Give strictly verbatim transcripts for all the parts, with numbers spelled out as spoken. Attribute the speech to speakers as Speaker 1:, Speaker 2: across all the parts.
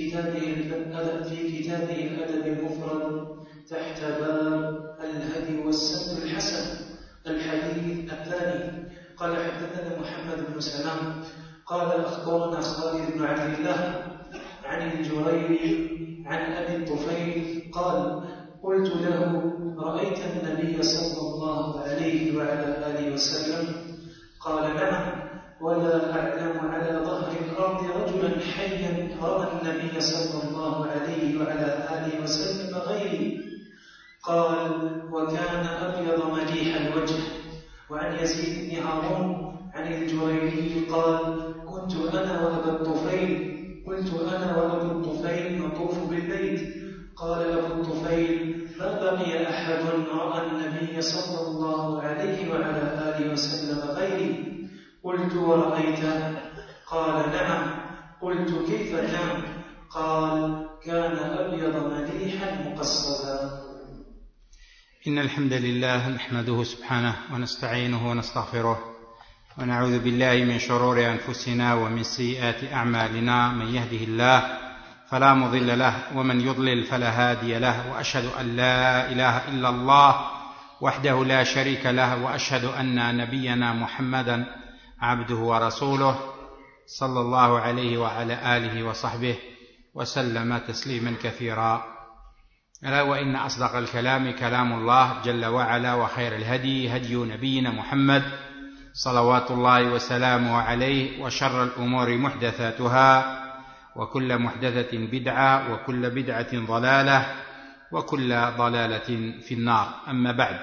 Speaker 1: كتابه الأدب في كتابه الأدب المفرد تحت باب الهدي والسمت الحسن. الحديث الثاني قال حدثنا محمد بن سلام قال أخبرنا خالد بن عبد الله عن الجريري عن أبي الطفيل قال قلت له رأيت النبي صلى الله عليه وعلى آله وسلم؟ قال نعم، ولا أعلم على ظهر الأرض رجلا حيا رأى النبي صلى الله عليه وعلى آله وسلم غيري. قال وكان أبيض مليح الوجه. وعن يزيد بن هارون عن الجريري قال كنت أنا وأبا الطفيل قلت أنا وأبو الطفيل نطوف بالبيت. قال أبو الطفيل ما بقي أحد رأى النبي صلى الله عليه وعلى آله وسلم غيري. قلت ورأيته؟ قال نعم. قلت كيف كان؟ قال كان أبيض مليحا مقصدا.
Speaker 2: إن الحمد لله نحمده سبحانه ونستعينه ونستغفره ونعوذ بالله من شرور أنفسنا ومن سيئات أعمالنا. من يهده الله فلا مضل له ومن يضلل فلا هادي له، وأشهد أن لا إله إلا الله وحده لا شريك له، وأشهد أن نبينا محمدا عبده ورسوله صلى الله عليه وعلى آله وصحبه وسلم تسليما كثيرا. ألا وإن أصدق الكلام كلام الله جل وعلا، وخير الهدي هدي نبينا محمد صلوات الله وسلامه عليه، وشر الأمور محدثاتها، وكل محدثة بدعة، وكل بدعة ضلالة، وكل ضلالة في النار. أما بعد،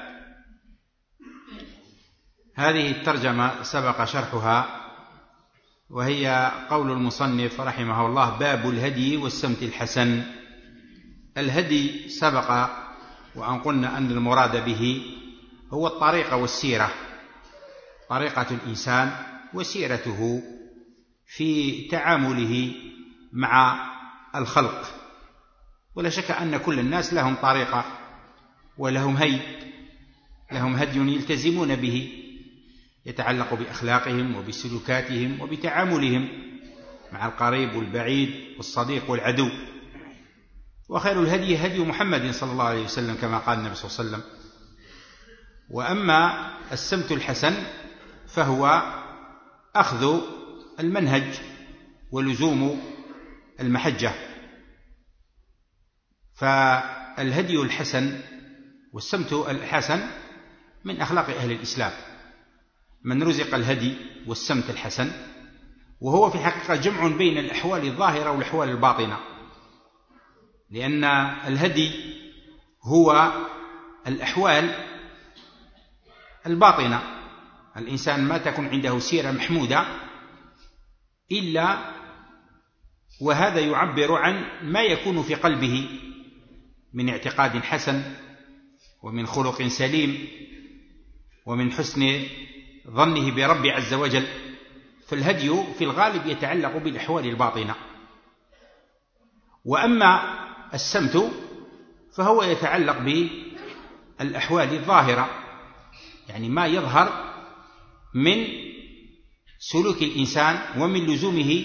Speaker 2: هذه الترجمة سبق شرحها، وهي قول المصنف رحمه الله باب الهدي والسمت الحسن. الهدي سبق وأن قلنا أن المراد به هو الطريقة والسيرة، طريقة الإنسان وسيرته في تعامله مع الخلق. ولا شك أن كل الناس لهم طريقة ولهم هدي، لهم هدي يلتزمون به يتعلق بأخلاقهم وبسلوكاتهم وبتعاملهم مع القريب والبعيد والصديق والعدو. وخير الهدي هدي محمد صلى الله عليه وسلم كما قال النبي صلى الله عليه وسلم. وأما السمت الحسن فهو أخذ المنهج ولزوم المحجة. فالهدي الحسن والسمت الحسن من أخلاق أهل الإسلام. من رزق الهدي والسمت الحسن، وهو في حقيقة جمع بين الأحوال الظاهرة والأحوال الباطنة، لأن الهدي هو الأحوال الباطنة. الإنسان ما تكون عنده سيرة محمودة إلا وهذا يعبر عن ما يكون في قلبه من اعتقاد حسن ومن خلق سليم ومن حسن ظنه برب عز وجل. فالهدي في الغالب يتعلق بالأحوال الباطنة. وأما السمت فهو يتعلق بالأحوال الظاهرة، يعني ما يظهر من سلوك الإنسان ومن لزومه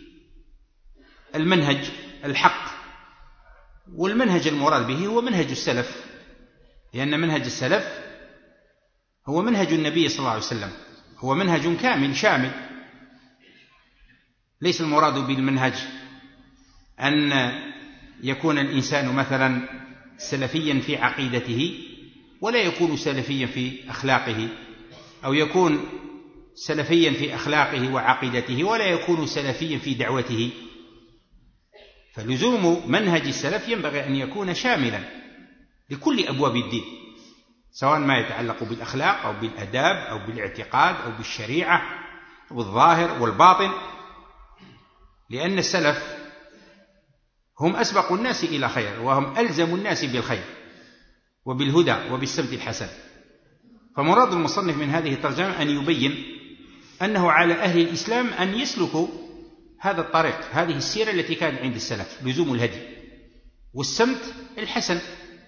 Speaker 2: المنهج الحق. والمنهج المراد به هو منهج السلف، لأن منهج السلف هو منهج النبي صلى الله عليه وسلم، هو منهج كامل شامل. ليس المراد بالمنهج أن يكون الإنسان مثلا سلفيا في عقيدته ولا يكون سلفيا في أخلاقه، أو يكون سلفيا في أخلاقه وعقيدته ولا يكون سلفيا في دعوته. فلزوم منهج السلف ينبغي أن يكون شاملا لكل أبواب الدين، سواء ما يتعلق بالأخلاق أو بالأداب أو بالاعتقاد أو بالشريعة أو الظاهر والباطن. لأن السلف هم أسبق الناس إلى خير، وهم ألزم الناس بالخير وبالهدى وبالسمت الحسن. فمراد المصنف من هذه الترجمة أن يبين أنه على أهل الإسلام أن يسلكوا هذا الطريق، هذه السيرة التي كانت عند السلف، لزوم الهدي والسمت الحسن،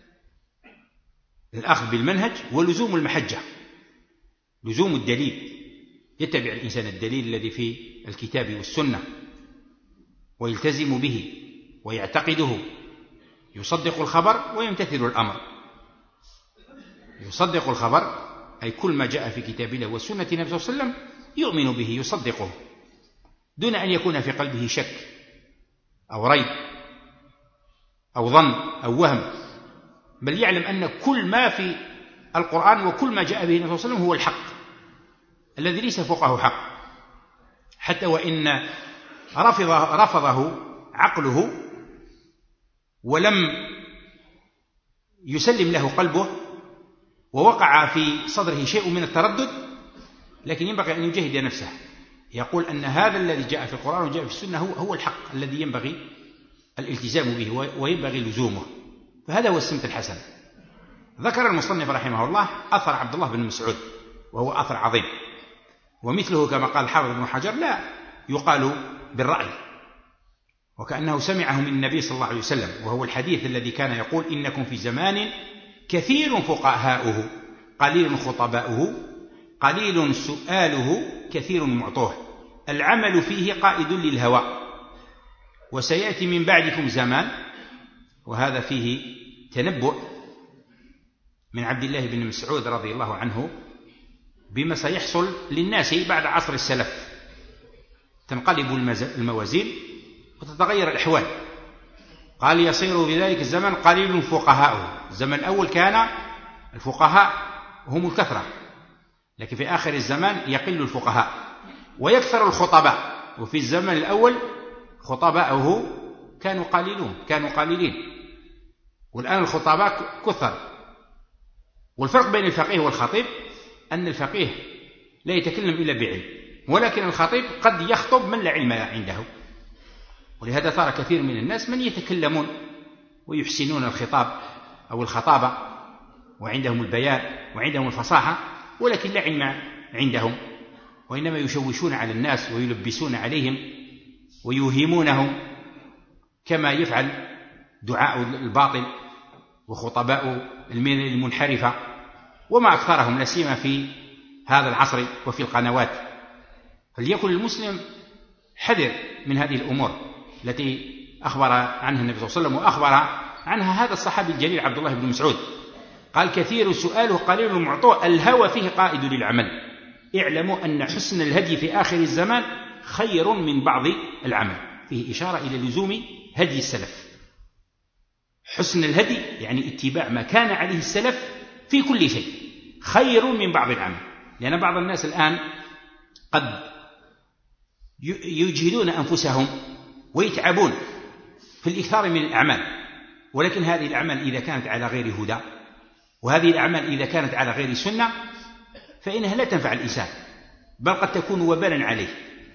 Speaker 2: الأخذ بالمنهج ولزوم المحجة، لزوم الدليل. يتبع الإنسان الدليل الذي في الكتاب والسنة ويلتزم به ويعتقده، يصدق الخبر ويمتثل الأمر. يصدق الخبر أي كل ما جاء في كتاب الله وسنة النبي صلى الله عليه وسلم يؤمن به، يصدقه دون أن يكون في قلبه شك أو ريب أو ظن أو وهم، بل يعلم أن كل ما في القرآن وكل ما جاء به النبي صلى الله عليه وسلم هو الحق الذي ليس فوقه حق، حتى وإن رفضه, رفضه عقله ولم يسلم له قلبه ووقع في صدره شيء من التردد، لكن ينبغي أن يجاهد نفسه، يقول أن هذا الذي جاء في القرآن وجاء في السنة هو, هو الحق الذي ينبغي الالتزام به وينبغي لزومه، فهذا هو السمت الحسن. ذكر المصنف رحمه الله أثر عبد الله بن مسعود وهو أثر عظيم، ومثله كما قال الحافظ بن حجر لا يقال بالرأي، وكأنه سمعه من النبي صلى الله عليه وسلم، وهو الحديث الذي كان يقول إنكم في زمان كثير فقهاؤه قليل خطباؤه قليل سؤاله كثير معطوه العمل فيه قائد للهوى، وسيأتي من بعدكم زمان، وهذا فيه تنبؤ من عبد الله بن مسعود رضي الله عنه بما سيحصل للناس بعد عصر السلف، تنقلب الموازين وتتغير الأحوال. قال يصير بذلك الزمن قليل فقهاؤه. الزمن الأول كان الفقهاء هم الكثرة، لكن في آخر الزمان يقل الفقهاء ويكثر الخطباء، وفي الزمن الأول خطباؤه كانوا قليلون كانوا قليلين، والآن الخطباء كثر. والفرق بين الفقيه والخطيب أن الفقيه لا يتكلم إلا بعلم، ولكن الخطيب قد يخطب من لا علم عنده، ولهذا ترى كثير من الناس من يتكلمون ويحسنون الخطاب أو الخطابة وعندهم البيان وعندهم الفصاحة، ولكن لا علم عندهم، وإنما يشوشون على الناس ويلبسون عليهم ويوهمونهم، كما يفعل دعاء الباطل وخطباء المنحرفة وما أكثرهم، لا سيما في هذا العصر وفي القنوات. فليكن المسلم حذر من هذه الأمور التي أخبر عنها النبي صلى الله عليه وسلم، وأخبر عنها هذا الصحابي الجليل عبد الله بن مسعود، قال كثير سؤاله قليل معطوه الهوى فيه قائد للعمل. اعلموا أن حسن الهدي في آخر الزمان خير من بعض العمل، فيه إشارة إلى لزوم هدي السلف. حسن الهدي يعني اتباع ما كان عليه السلف في كل شيء خير من بعض العمل، لأن بعض الناس الآن قد يجهدون أنفسهم ويتعبون في الإكثار من الأعمال، ولكن هذه الأعمال إذا كانت على غير هدى، وهذه الأعمال إذا كانت على غير سنة، فإنها لا تنفع الإنسان، بل قد تكون وبالا عليه.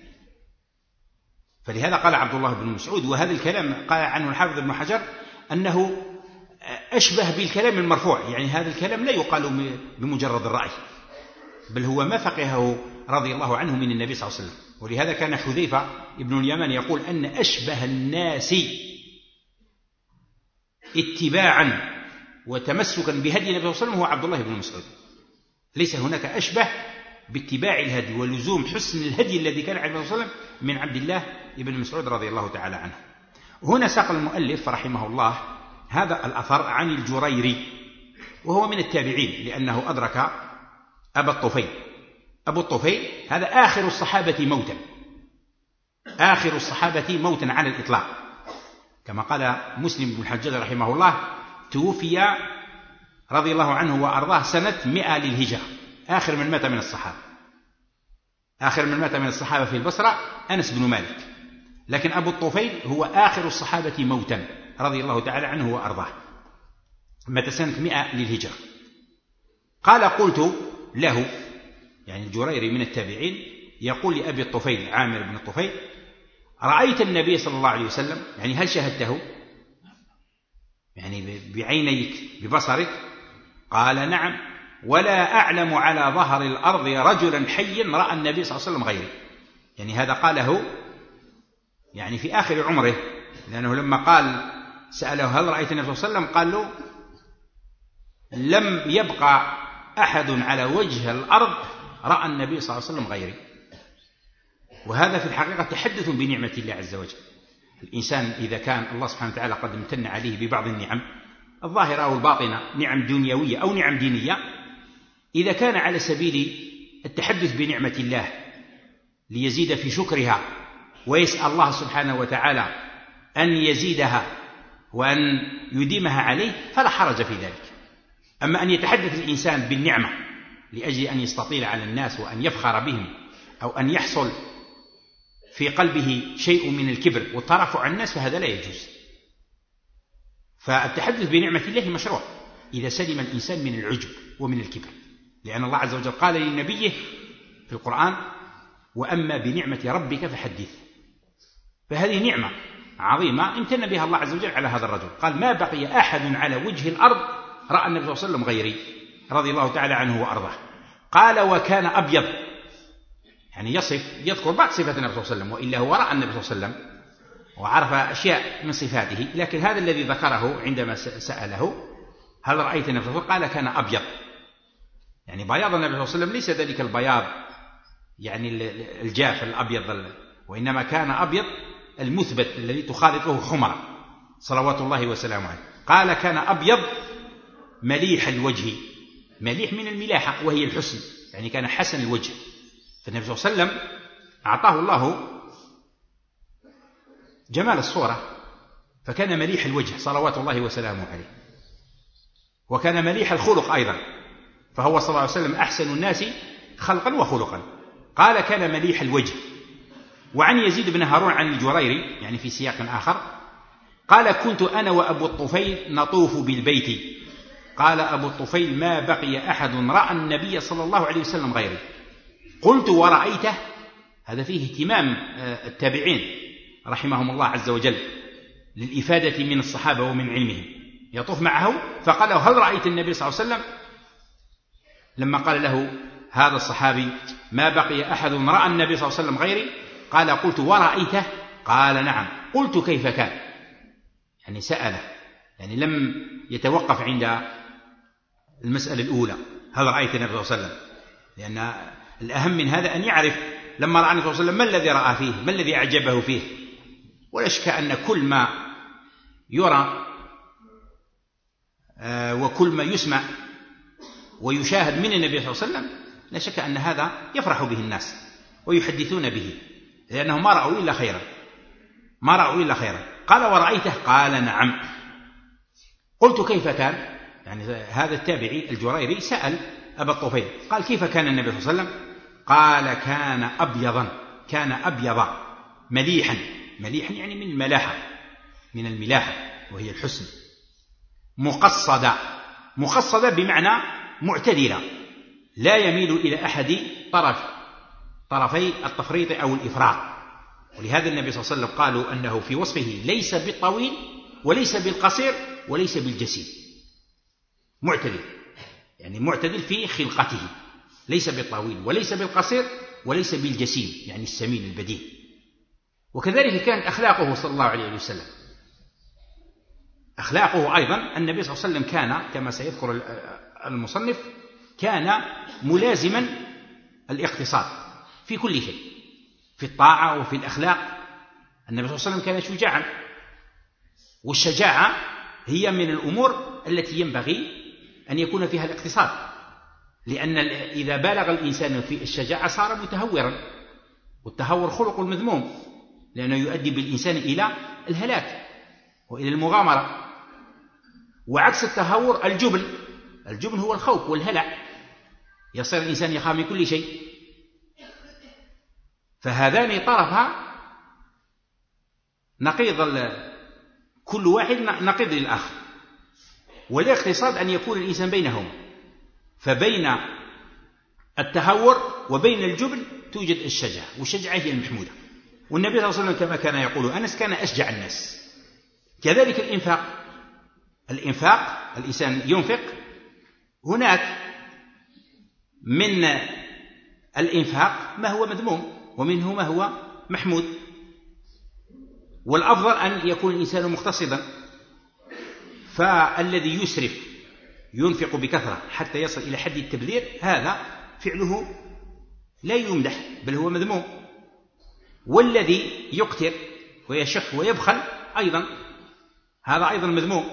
Speaker 2: فلهذا قال عبد الله بن مسعود، وهذا الكلام قال عنه الحافظ ابن حجر أنه أشبه بالكلام المرفوع، يعني هذا الكلام لا يقال بمجرد الرأي، بل هو ما فقهه رضي الله عنه من النبي صلى الله عليه وسلم. ولهذا كان حذيفة ابن اليمان يقول أن أشبه الناس اتباعا وتمسكا بهدي النبي صلى الله عليه وسلم هو عبد الله بن مسعود. ليس هناك أشبه باتباع الهدي ولزوم حسن الهدي الذي كان عليه النبي صلى الله عليه وسلم من عبد الله بن مسعود رضي الله تعالى عنه. هنا ساق المؤلف رحمه الله هذا الأثر عن الجريري، وهو من التابعين لأنه أدرك أبا الطفيل. أبو الطفيل هذا آخر الصحابة موتا، آخر الصحابة موتا على الإطلاق، كما قال مسلم بن الحجاج رحمه الله توفي رضي الله عنه وأرضاه سنة مئة للهجرة، آخر من مات من الصحابة. آخر من مات من الصحابة في البصرة أنس بن مالك، لكن أبو الطفيل هو آخر الصحابة موتا رضي الله تعالى عنه وأرضاه، مات سنة مئة للهجرة. قال قلت له، يعني الجريري من التابعين يقول لأبي الطفيل عامر بن الطفيل: رأيت النبي صلى الله عليه وسلم؟ يعني هل شاهدته؟ يعني بعينيك ببصرك؟ قال: نعم، ولا أعلم على ظهر الأرض رجلا حيا رأى النبي صلى الله عليه وسلم غيري. يعني هذا قاله يعني في آخر عمره، لأنه لما قال سأله هل رأيت النبي صلى الله عليه وسلم قال له: لم يبقى أحد على وجه الأرض رأى النبي صلى الله عليه وسلم غيري. وهذا في الحقيقة تحدث بنعمة الله عز وجل، الإنسان إذا كان الله سبحانه وتعالى قد امتن عليه ببعض النعم الظاهرة أو الباطنة، نعم دنيوية أو نعم دينية، إذا كان على سبيل التحدث بنعمة الله ليزيد في شكرها ويسأل الله سبحانه وتعالى أن يزيدها وأن يديمها عليه فلا حرج في ذلك. أما أن يتحدث الإنسان بالنعمة لأجل أن يستطيل على الناس وأن يفخر بهم أو أن يحصل في قلبه شيء من الكبر والترفع عن الناس فهذا لا يجوز. فالتحدث بنعمة الله مشروع إذا سلم الإنسان من العجب ومن الكبر، لأن الله عز وجل قال لنبيه في القرآن: وأما بنعمة ربك فحدث. فهذه نعمة عظيمة امتن بها الله عز وجل على هذا الرجل. قال: ما بقي أحد على وجه الأرض رأى النبي صلى الله عليه وسلم غيري رضي الله تعالى عنه وأرضاه. قال: وكان أبيض، يعني يصف يذكر بعض صفات النبي صلى الله عليه وسلم، وإلا هو رأى النبي صلى الله عليه وسلم وعرف أشياء من صفاته، لكن هذا الذي ذكره عندما سأله: هل رأيت النبي صلى الله عليه وسلم؟ قال: كان أبيض، يعني بياض النبي صلى الله عليه وسلم ليس ذلك البياض يعني الجاف الأبيض، وإنما كان أبيض المثبت الذي تخالطه حمرة صلوات الله وسلامه عليه. قال: كان أبيض مليح الوجه، مليح من الملاحة وهي الحسن، يعني كان حسن الوجه. فالنبي صلى الله عليه وسلم أعطاه الله جمال الصورة فكان مليح الوجه صلوات الله وسلامه عليه، وكان مليح الخلق أيضا، فهو صلى الله عليه وسلم أحسن الناس خلقا وخلقا. قال: كان مليح الوجه. وعن يزيد بن هارون عن الجريري يعني في سياق آخر قال: كنت أنا وأبو الطفيل نطوف بالبيت. قال أبو الطفيل: ما بقي أحد رأى النبي صلى الله عليه وسلم غيري. قلت: ورأيته؟ هذا فيه اهتمام التابعين رحمهم الله عز وجل للإفادة من الصحابة ومن علمهم. يطوف معه فقال له: هل رأيت النبي صلى الله عليه وسلم؟ لما قال له هذا الصحابي: ما بقي أحد رأى النبي صلى الله عليه وسلم غيري، قال: قلت: ورأيته؟ قال: نعم. قلت: كيف كان؟ يعني سأله، يعني لم يتوقف عند المسألة الأولى هل رأيت النبي صلى الله عليه وسلم، لأن الأهم من هذا أن يعرف لما رأى النبي صلى الله عليه وسلم ما الذي رأى فيه، ما الذي أعجبه فيه. ولا شك أن كل ما يرى وكل ما يسمع ويشاهد من النبي صلى الله عليه وسلم لا شك أن هذا يفرح به الناس ويحدثون به، لأنهم ما رأوا إلا خيرا، ما رأوا إلا خيرا. قال: ورأيته؟ قال: نعم. قلت: كيف كان؟ يعني هذا التابعي الجريري سأل أبا الطفيل قال: كيف كان النبي صلى الله عليه وسلم؟ قال: كان أبيضا، كان أبيضا مليحا، مليحا يعني من الملاحة، من الملاحة وهي الحسن. مقصدا، مقصدا بمعنى معتدلا، لا يميل إلى أحد طرف طرفي التفريط أو الإفراط. ولهذا النبي صلى الله عليه وسلم قالوا أنه في وصفه ليس بالطويل وليس بالقصير وليس بالجسيم، معتدل، يعني معتدل في خلقته، ليس بالطويل وليس بالقصير وليس بالجسيم يعني السمين البديع. وكذلك كانت أخلاقه صلى الله عليه وسلم، أخلاقه أيضا النبي صلى الله عليه وسلم كان كما سيذكر المصنف كان ملازما الاقتصاد في كل شيء، في الطاعة وفي الأخلاق. النبي صلى الله عليه وسلم كان شجاعا، والشجاعة هي من الأمور التي ينبغي أن يكون فيها الاقتصاد، لأن إذا بالغ الإنسان في الشجاعة صار متهورا، والتهور خلق مذموم لأنه يؤدي بالإنسان إلى الهلاك وإلى المغامرة. وعكس التهور الجبن، الجبن هو الخوف والهلع، يصير الإنسان يخاف من كل شيء. فهذان طرفا نقيض، كل واحد نقيض للآخر، والاقتصاد أن يكون الإنسان بينهم، فبين التهور وبين الجبن توجد الشجاعة، والشجاعة هي المحمودة. والنبي صلى الله عليه وسلم كما كان يقول أنس كان أشجع الناس. كذلك الإنفاق، الإنفاق الإنسان ينفق، هناك من الإنفاق ما هو مذموم ومنه ما هو محمود، والأفضل أن يكون الإنسان مقتصدا. فالذي يسرف ينفق بكثرة حتى يصل إلى حد التبذير هذا فعله لا يمدح بل هو مذموم، والذي يقتر ويشح ويبخل أيضا، هذا أيضا مذموم،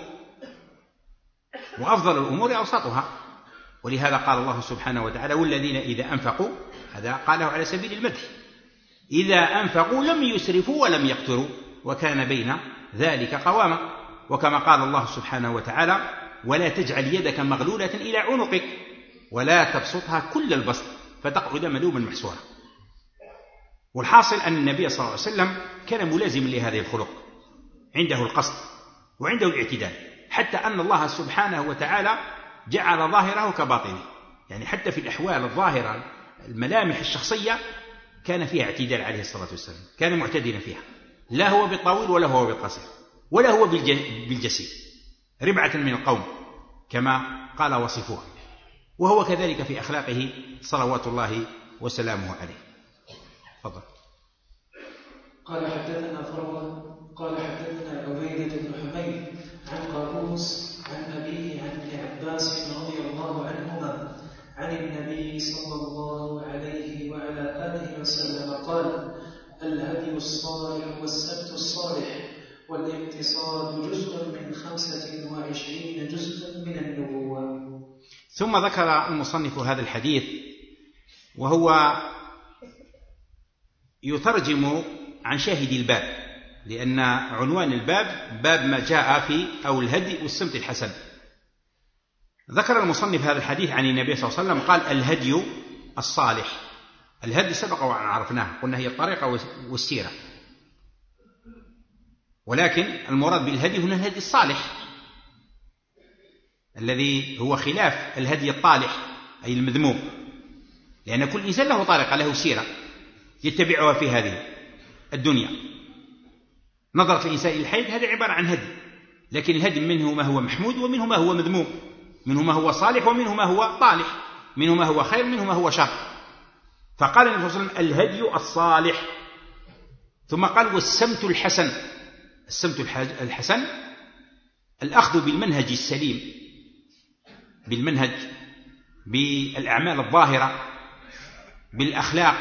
Speaker 2: وأفضل الأمور أوسطها. ولهذا قال الله سبحانه وتعالى: والذين إذا أنفقوا، هذا قاله على سبيل المدح، إذا أنفقوا لم يسرفوا ولم يقتروا وكان بين ذلك قواما. وكما قال الله سبحانه وتعالى: ولا تجعل يدك مغلولة إلى عنقك ولا تبسطها كل البسط فتقعد ملوما محسورا. والحاصل أن النبي صلى الله عليه وسلم كان ملازما لهذه الخلق، عنده القصد وعنده الاعتدال، حتى أن الله سبحانه وتعالى جعل ظاهره كباطنه، يعني حتى في الأحوال الظاهرة الملامح الشخصية كان فيها اعتدال عليه الصلاة والسلام، كان معتدلا فيها، لا هو بالطويل ولا هو بالقصير ولا هو بالجسيم، ربعة من القوم كما قال وصفوه. وهو كذلك في أخلاقه صلوات الله وسلامه عليه. تفضل.
Speaker 1: قال حدثنا فروة قال حدثنا عبيدة بن حميد عن قابوس عن أبيه عن ابن عباس رضي الله عنهما عن النبي صلى الله عليه وعلى آله وسلم قال: الهدي الصالح والسبت الصالح والاقتصاد جزء من خمسة وعشرين جزءا من النبوة.
Speaker 2: ثم ذكر المصنف هذا الحديث وهو يترجم عن شاهد الباب، لأن عنوان الباب باب ما جاء في أو الهدي والسمت الحسن. ذكر المصنف هذا الحديث عن النبي صلى الله عليه وسلم قال: الهدي الصالح. الهدي سبق وأن عرفناه، قلنا هي الطريقة والسيرة، ولكن المراد بالهدي هنا الهدي الصالح الذي هو خلاف الهدي الطالح أي المذموم، لأن كل إنسان له طريقة، له سيرة يتبعها في هذه الدنيا. نظرة الإنسان إلى الحيض هذا عبارة عن هدي، لكن الهدي منه ما هو محمود ومنه ما هو مذموم، منه ما هو صالح ومنه ما هو طالح، منه ما هو خير منه ما هو شر. فقال النبي صلى الله عليه وسلم: الهدي الصالح. ثم قال: والسمت الحسن. السمت الحسن الأخذ بالمنهج السليم، بالمنهج، بالأعمال الظاهرة، بالأخلاق،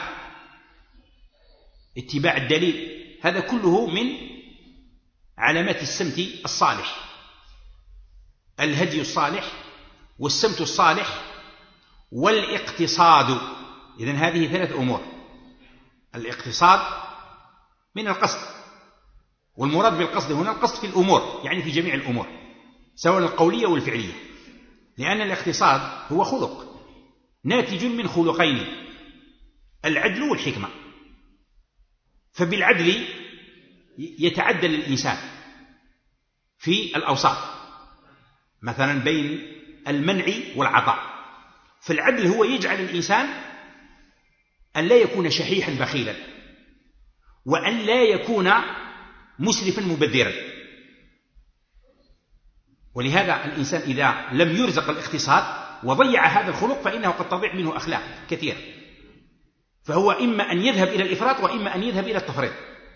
Speaker 2: اتباع الدليل، هذا كله من علامات السمت الصالح. الهدي الصالح والسمت الصالح والاقتصاد. إذن هذه ثلاث أمور. الاقتصاد من القصد، والمراد بالقصد هنا القصد في الأمور، يعني في جميع الأمور سواء القولية والفعلية، لأن الاقتصاد هو خلق ناتج من خلقين: العدل والحكمة. فبالعدل يتعدل الإنسان في الأوساط، مثلا بين المنع والعطاء. فالعدل هو يجعل الإنسان أن لا يكون شحيحا بخيلا، وأن لا يكون مسرفا مبذرا. ولهذا الإنسان إذا لم يرزق الاقتصاد وضيع هذا الخلق فإنه قد تضيع منه أخلاق كثيرة، فهو إما أن يذهب إلى الإفراط وإما أن يذهب إلى التفريط.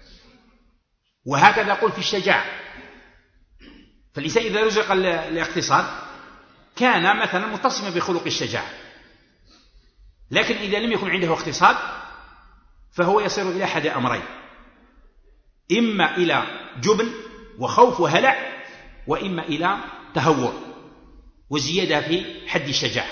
Speaker 2: وهكذا قل في الشجاعة، فالإنسان إذا رزق الاقتصاد كان مثلا متصما بخلق الشجاعة، لكن إذا لم يكن عنده اقتصاد فهو يصير إلى أحد أمرين: إما إلى جبن وخوف وهلع، وإما إلى تهور وزيادة في حد الشجاعة.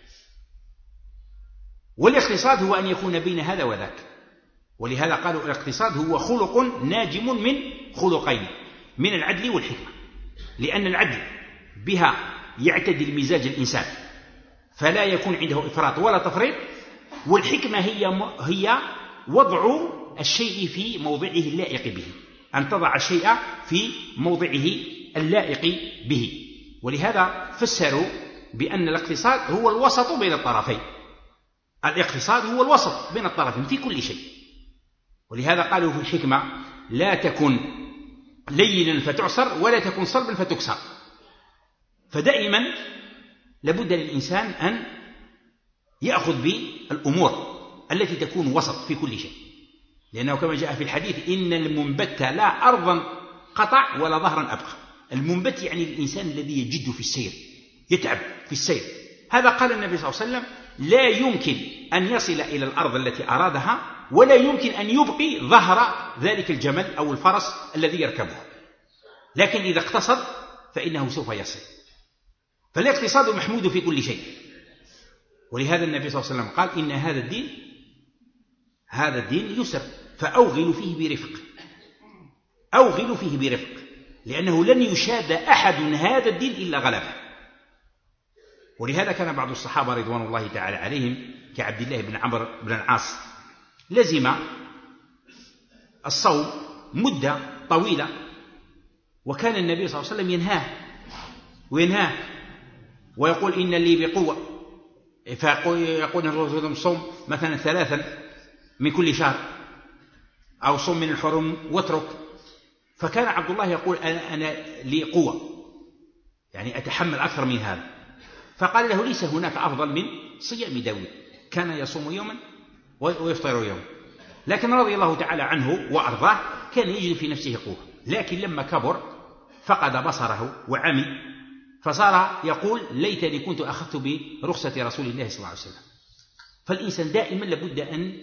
Speaker 2: والاقتصاد هو أن يكون بين هذا وذاك، ولهذا قالوا الاقتصاد هو خلق ناجم من خلقين: من العدل والحكمة، لأن العدل بها يعتدل مزاج الإنسان فلا يكون عنده إفراط ولا تفريط، والحكمة هي هي وضع الشيء في موضعه اللائق به، أن تضع الشيء في موضعه اللائق به. ولهذا فسروا بأن الاقتصاد هو الوسط بين الطرفين. الاقتصاد هو الوسط بين الطرفين في كل شيء. ولهذا قالوا في الحكمة: لا تكن لينا فتعسر ولا تكن صلبا فتكسر. فدائما لابد للإنسان أن يأخذ بالأمور التي تكون وسط في كل شيء، لأنه كما جاء في الحديث: إن المنبت لا أرضا قطع ولا ظهرا أبقى. المنبت يعني الإنسان الذي يجد في السير، يتعب في السير. هذا قال النبي صلى الله عليه وسلم: لا يمكن أن يصل إلى الأرض التي أرادها ولا يمكن أن يبقي ظهر ذلك الجمل أو الفرس الذي يركبه، لكن إذا اقتصد فإنه سوف يصل. فالاقتصاد محمود في كل شيء. ولهذا النبي صلى الله عليه وسلم قال إن هذا الدين هذا الدين يسر فأوغلوا فيه برفق، أوغلوا فيه برفق، لأنه لن يشاد أحد هذا الدين إلا غلبه. ولهذا كان بعض الصحابة رضوان الله تعالى عليهم كعبد الله بن عمرو بن العاص لزم الصوم مدة طويلة، وكان النبي صلى الله عليه وسلم ينهاه وينهاه ويقول إن لي بقوة، فيقول الرسول صوم مثلا ثلاثا من كل شهر أو صوم من الحرم واترك. فكان عبد الله يقول أنا, أنا لي قوة، يعني أتحمل أكثر من هذا. فقال له ليس هناك أفضل من صيام داود، كان يصوم يوما ويفطر يوما. لكن رضي الله تعالى عنه وأرضاه كان يجد في نفسه قوة، لكن لما كبر فقد بصره وعمي، فصار يقول ليتني كنت أخذت برخصة رسول الله صلى الله عليه وسلم. فالإنسان دائما لابد أن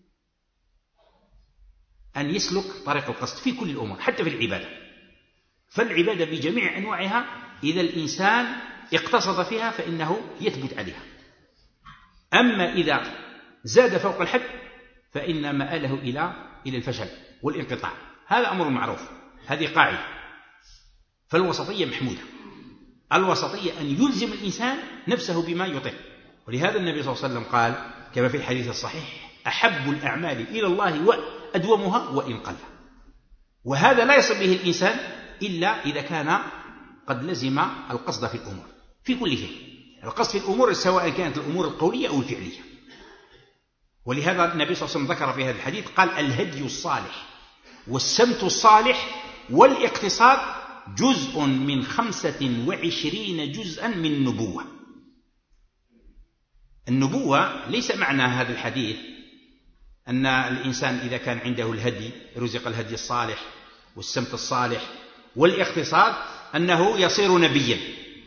Speaker 2: أن يسلك طريق القصد في كل الأمور، حتى في العبادة. فالعبادة بجميع أنواعها إذا الإنسان اقتصد فيها فإنه يثبت عليها. أما إذا زاد فوق الحد فإن مآله إلى إلى الفشل والانقطاع. هذا أمر معروف، هذه قاعدة. فالوسطية محمودة. الوسطية أن يلزم الإنسان نفسه بما يطيق. ولهذا النبي صلى الله عليه وسلم قال كما في الحديث الصحيح أحب الأعمال إلى الله وأدومها وإن قل. وهذا لا يصل به الإنسان إلا إذا كان قد لزم القصد في الأمور في كل شيء. القصد في الأمور سواء كانت الأمور القولية أو الفعلية. ولهذا النبي صلى الله عليه وسلم ذكر في هذا الحديث قال الهدي الصالح والسمت الصالح والاقتصاد جزء من خمسة وعشرين جزءا من النبوة. النبوة ليس معنى هذا الحديث أن الإنسان إذا كان عنده الهدي رزق الهدي الصالح والسمت الصالح والاقتصاد أنه يصير نبيا.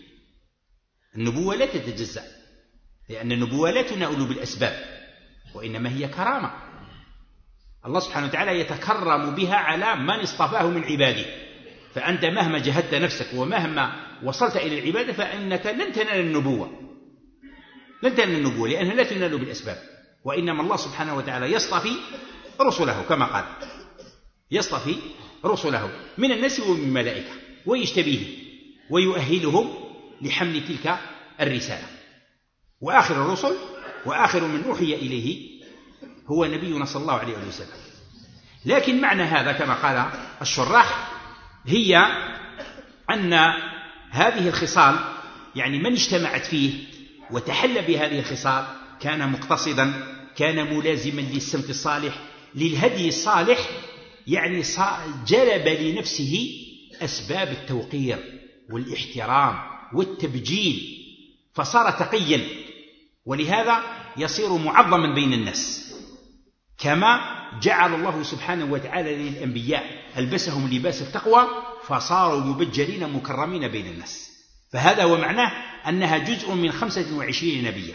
Speaker 2: النبوة لا تتجزأ، لأن النبوة لا تنال بالأسباب، وإنما هي كرامة. الله سبحانه وتعالى يتكرم بها على من اصطفاه من عباده. فأنت مهما جهدت نفسك ومهما وصلت إلى العبادة فإنك لن تنال النبوة، لن تنال النبوة لأنها لا تنال بالأسباب، وإنما الله سبحانه وتعالى يصطفي رسله كما قال يصطفي رسله من الناس ومن الملائكة ويجتبيه ويؤهلهم لحمل تلك الرسالة. وآخر الرسل وآخر من أوحي إليه هو نبينا صلى الله عليه وسلم. لكن معنى هذا كما قال الشراح هي أن هذه الخصال يعني من اجتمعت فيه وتحلى بهذه الخصال كان مقتصدا، كان ملازما للسمت الصالح للهدي الصالح، يعني جلب لنفسه أسباب التوقير والاحترام والتبجيل فصار تقيا، ولهذا يصير معظما بين الناس. كما جعل الله سبحانه وتعالى للأنبياء ألبسهم لباس التقوى فصاروا مبجلين مكرمين بين الناس. فهذا هو معناه أنها جزء من خمسة وعشرين نبيا،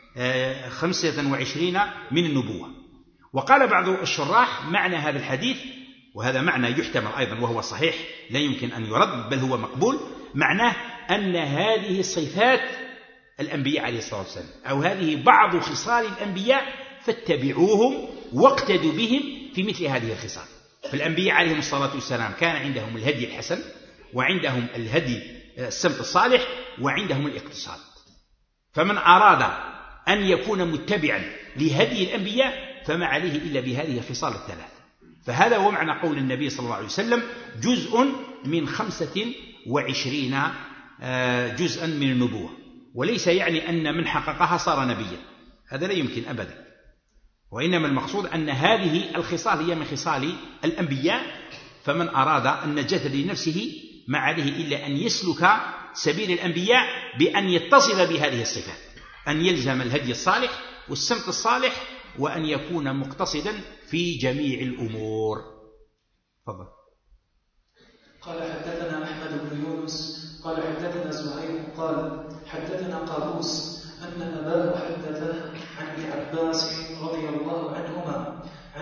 Speaker 2: خمسة وعشرين من النبوة. وقال بعض الشراح معنى هذا الحديث، وهذا معنى يحتمل أيضا وهو صحيح لا يمكن أن يرد بل هو مقبول، معناه أن هذه الصفات الأنبياء عليه الصلاة والسلام أو هذه بعض خصال الأنبياء فاتبعوهم واقتدوا بهم في مثل هذه الخصال. فالأنبياء عليهم الصلاة والسلام كان عندهم الهدي الحسن وعندهم الهدي السمت الصالح وعندهم الاقتصاد. فمن أراد أن يكون متبعا لهدي الأنبياء فما عليه إلا بهذه الخصال الثلاث. فهذا هو معنى قول النبي صلى الله عليه وسلم جزء من خمسة وعشرين جزءا من النبوة، وليس يعني أن من حققها صار نبيا، هذا لا يمكن أبدا. وإنما المقصود أن هذه الخصال هي من خصال الأنبياء، فمن أراد النجاة لنفسه ما عليه إلا أن يسلك سبيل الأنبياء بأن يتصل بهذه الصفات، أن يلزم الهدي الصالح والسمت الصالح وأن يكون مقتصدا في جميع الأمور. تفضل.
Speaker 1: قال حدثنا أحمد بن يونس قال حدثنا زهير قال حدثنا قابوس أن أباه حدثه عن ابن عباس رضي الله عنهما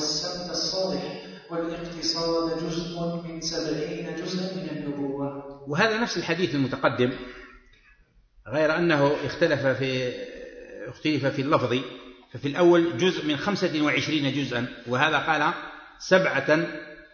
Speaker 1: والسمت الصالح والاقتصاد جزء من سبعين جزءا من النبوة.
Speaker 2: وهذا نفس الحديث المتقدم، غير أنه اختلف في اختلف في اللفظ، ففي الأول جزء من خمسة وعشرين جزءا، وهذا قال سبعة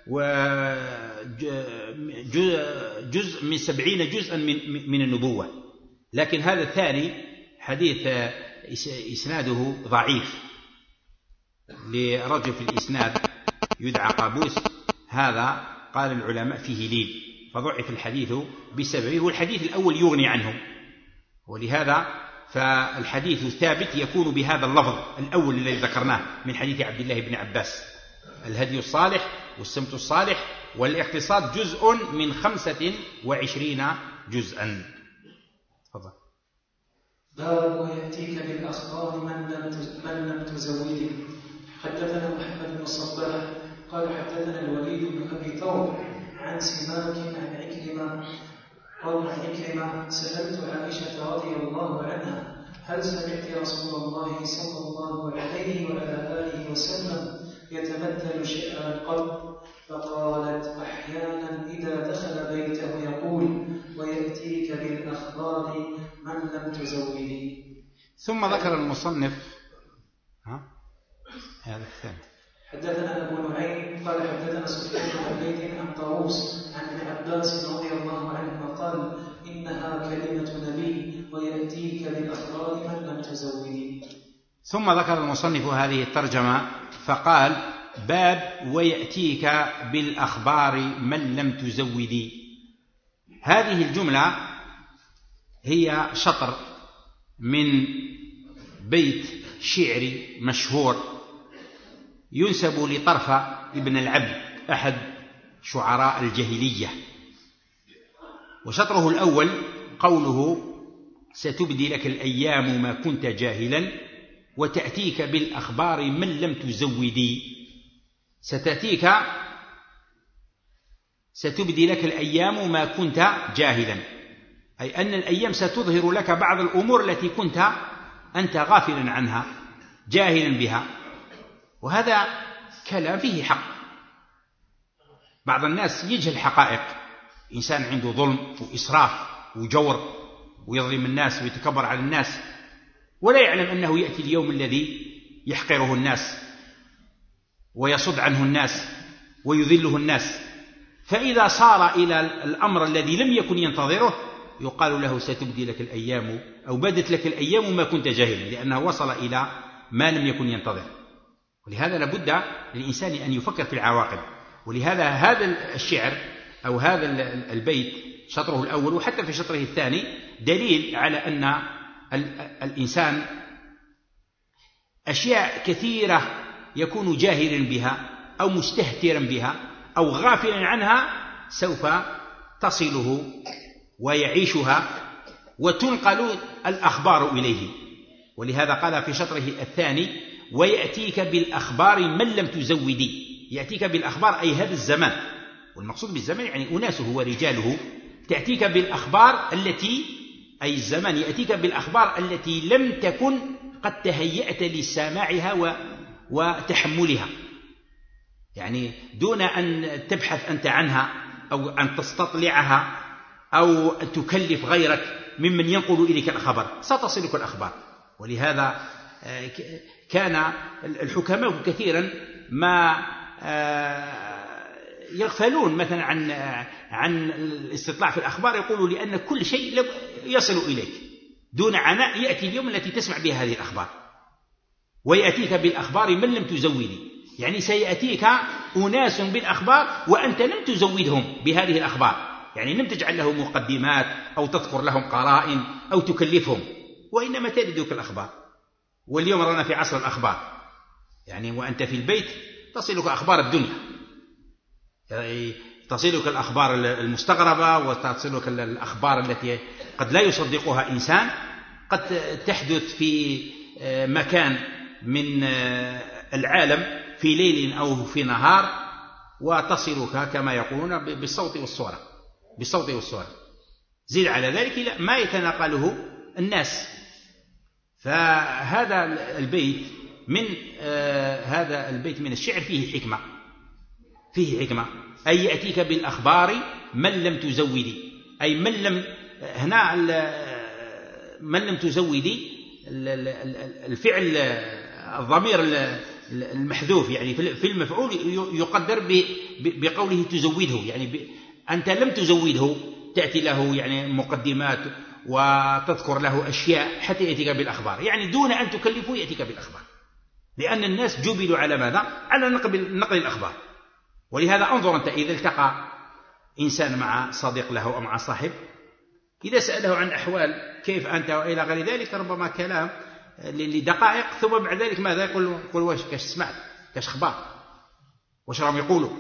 Speaker 2: وجزء من سبعين جزءا من من النبوة. لكن هذا الثاني حديث إسناده ضعيف، لرجل في الإسناد يدعى قابوس، هذا قال العلماء فيه لين، فضعف الحديث بسببه، والحديث الأول يغني عنه، ولهذا فالحديث الثابت يكون بهذا اللفظ الأول الذي ذكرناه من حديث عبد الله بن عباس: الهدي الصالح والسمت الصالح والاقتصاد جزء من خمسة وعشرين جزءا. تفضل.
Speaker 1: باب ويأتيك بالأخبار من لم من لم تزوده. حدثنا محمد بن الصباح قال حدثنا الوليد بن أبي ثور عن سماك عن عكرمة قال عن عكرمة: سألت عائشة رضي الله عنها: هل سمعت رسول الله صلى الله عليه وعلى آله وسلم يتمثل شيئا قط؟ فقالت: أحيانا إذا دخل بيته يقول: ويأتيك بالأخبار من لم تزودي.
Speaker 2: ثم ذكر المصنف ها هذا الثاني.
Speaker 1: حدثنا أبو نعيم قال حدثنا سفيان بن عبيد عن طاووس عن ابن عباس رضي الله عنهما قال: إنها كلمة نبي ويأتيك بالأخبار من لم تزودي.
Speaker 2: ثم ذكر المصنف هذه الترجمة فقال: باب ويأتيك بالأخبار من لم تزودي. هذه الجملة هي شطر من بيت شعري مشهور ينسب لطرفة ابن العبد أحد شعراء الجاهلية، وشطره الأول قوله: ستبدي لك الأيام ما كنت جاهلا وتأتيك بالأخبار من لم تزودي. ستأتيك ستبدي لك الأيام ما كنت جاهلا، أي أن الأيام ستظهر لك بعض الأمور التي كنت أنت غافلا عنها جاهلا بها. وهذا كلام فيه حق. بعض الناس يجهل حقائق، إنسان عنده ظلم وإسراف وجور ويظلم الناس ويتكبر على الناس، ولا يعلم أنه يأتي اليوم الذي يحقره الناس ويصد عنه الناس ويذله الناس، فإذا صار إلى الأمر الذي لم يكن ينتظره يقال له: ستبدي لك الأيام أو بدت لك الأيام ما كنت جاهلا، لأنه وصل إلى ما لم يكن ينتظر. ولهذا لابد للإنسان أن يفكر في العواقب. ولهذا هذا الشعر أو هذا البيت شطره الأول وحتى في شطره الثاني دليل على أن الإنسان أشياء كثيرة يكون جاهلا بها أو مستهترا بها أو غافلا عنها سوف تصله ويعيشها وتنقل الأخبار إليه. ولهذا قال في شطره الثاني: ويأتيك بالأخبار من لم تزودي. يأتيك بالأخبار أي هذا الزمان، والمقصود بالزمان يعني أناسه ورجاله. تأتيك بالأخبار التي أي الزمان يأتيك بالأخبار التي لم تكن قد تهيأت لسماعها وتحملها، يعني دون أن تبحث أنت عنها أو أن تستطلعها أو أن تكلف غيرك ممن ينقل إليك الخبر، ستصلك الأخبار. ولهذا كان الحكماء كثيرا ما يغفلون مثلا عن عن الاستطلاع في الأخبار، يقولوا لأن كل شيء يصل إليك دون عناء يأتي اليوم التي تسمع بها هذه الأخبار. ويأتيك بالأخبار من لم تزودي، يعني سيأتيك أناس بالأخبار وأنت لم تزودهم بهذه الأخبار، يعني لم تجعل لهم مقدمات أو تذكر لهم قرائن أو تكلفهم، وإنما تردك الأخبار. واليوم رانا في عصر الأخبار، يعني وأنت في البيت تصلك أخبار الدنيا، يعني تصلك الأخبار المستغربة وتصلك الأخبار التي قد لا يصدقها إنسان، قد تحدث في مكان من العالم في ليل أو في نهار وتصلك كما يقولون بالصوت والصورة بالصوت والصورة. زيد على ذلك ما يتناقله الناس. فهذا البيت من آه هذا البيت من الشعر فيه حكمة، فيه حكمة، أي يأتيك بالأخبار من لم تزودي، أي من لم هنا من لم تزودي الفعل الضمير المحذوف يعني في المفعول يقدر بقوله تزوده، يعني أنت لم تزوده، تأتي له يعني مقدمات وتذكر له أشياء حتى يأتيك بالأخبار، يعني دون أن تكلفه يأتيك بالأخبار، لأن الناس جبلوا على ماذا؟ على نقل, نقل الأخبار. ولهذا انظر أنت إذا التقى إنسان مع صديق له أو مع صاحب، إذا سأله عن أحوال كيف أنت وإلى غير ذلك، ربما كلام لدقائق، ثم بعد ذلك ماذا يقول؟ يقول واش كاش سمعت، كاش خبار، واش راهم يقولوا.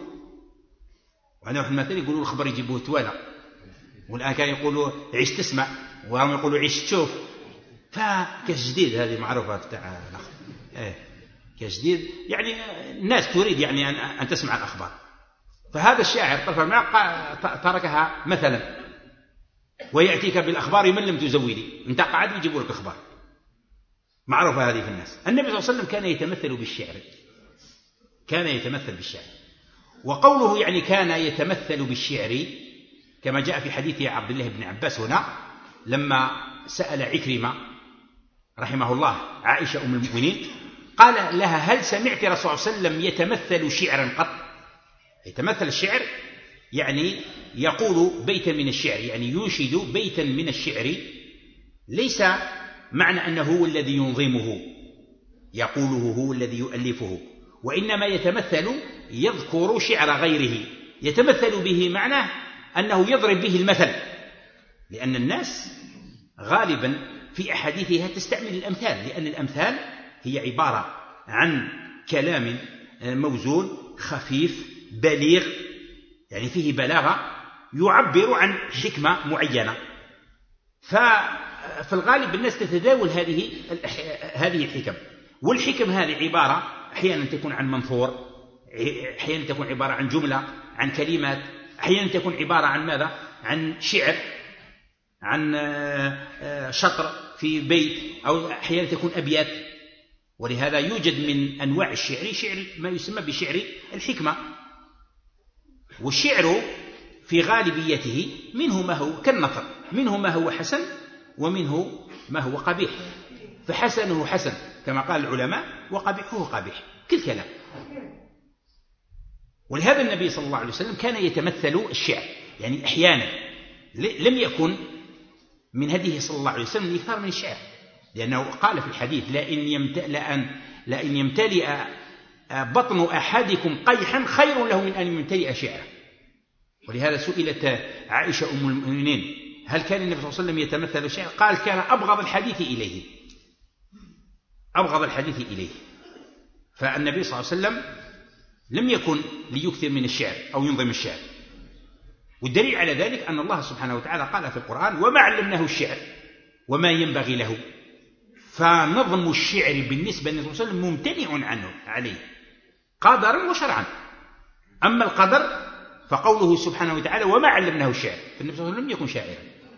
Speaker 2: وأنا واحد مثلا يقولوا الخبر يجيبوه توالى، والآن كان يقولوا عيش تسمع، وراهم يقولوا عيش تشوف. فكاش جديد هذه معروفة تاع إيه كاش جديد، يعني الناس تريد يعني أن تسمع الأخبار. فهذا الشاعر طرف المعنى تركها مثلا، ويأتيك بالأخبار من لم تزودي، انت قاعد يجيبوا لك أخبار، معروفة هذه في الناس. النبي صلى الله عليه وسلم كان يتمثل بالشعر، كان يتمثل بالشعر. وقوله يعني كان يتمثل بالشعر كما جاء في حديث عبد الله بن عباس هنا لما سأل عكرمة رحمه الله عائشة أم المؤمنين، قال لها هل سمعت رسول الله صلى الله عليه وسلم يتمثل شعرا قط؟ يتمثل الشعر يعني يقول بيتا من الشعر، يعني ينشد بيتا من الشعر، ليس معنى أنه هو الذي ينظمه يقوله هو الذي يؤلفه، وإنما يتمثل يذكر شعر غيره، يتمثل به معناه أنه يضرب به المثل، لأن الناس غالبا في أحاديثها تستعمل الأمثال، لأن الأمثال هي عبارة عن كلام موزون خفيف بليغ، يعني فيه بلاغة، يعبر عن حكمة معينة. ففي الغالب الناس تتداول هذه هذه الحكم، والحكم هذه عبارة أحيانا تكون عن منثور، أحيانا تكون عبارة عن جملة، عن كلمات، أحيانا تكون عبارة عن ماذا؟ عن شعر، عن شطر في بيت، أو أحيانا تكون أبيات. ولهذا يوجد من أنواع الشعر شعر ما يسمى بشعر الحكمة. والشعر في غالبيته منه ما هو كالنثر، منه ما هو حسن ومنه ما هو قبيح، فحسنه حسن كما قال العلماء، وقبيحه قبيح كالكلام. ولهذا النبي صلى الله عليه وسلم كان يتمثل الشعر، يعني أحيانا لم يكن من هديه صلى الله عليه وسلم الإكثار من الشعر، لأنه قال في الحديث لئن يمتلئ, لئن يمتلئ بطن أحدكم قيحا خير له من أن يمتلئ شعرا. ولهذا سئلت عائشة أم المؤمنين هل كان النبي صلى الله عليه وسلم يتمثل الشعر؟ قال كان أبغض الحديث إليه، أبغض الحديث إليه. فالنبي صلى الله عليه وسلم لم يكن ليكثر من الشعر أو ينظم الشعر. والدليل على ذلك أن الله سبحانه وتعالى قال في القرآن وما علمناه الشعر وما ينبغي له. فنظم الشعر بالنسبة للنبي صلى الله عليه وسلم ممتنع عنه عليه قدرا وشرعا. أما القدر فقوله سبحانه وتعالى وما علمناه الشعر، فالنبي صلى الله عليه وسلم لم يكن شاعرا.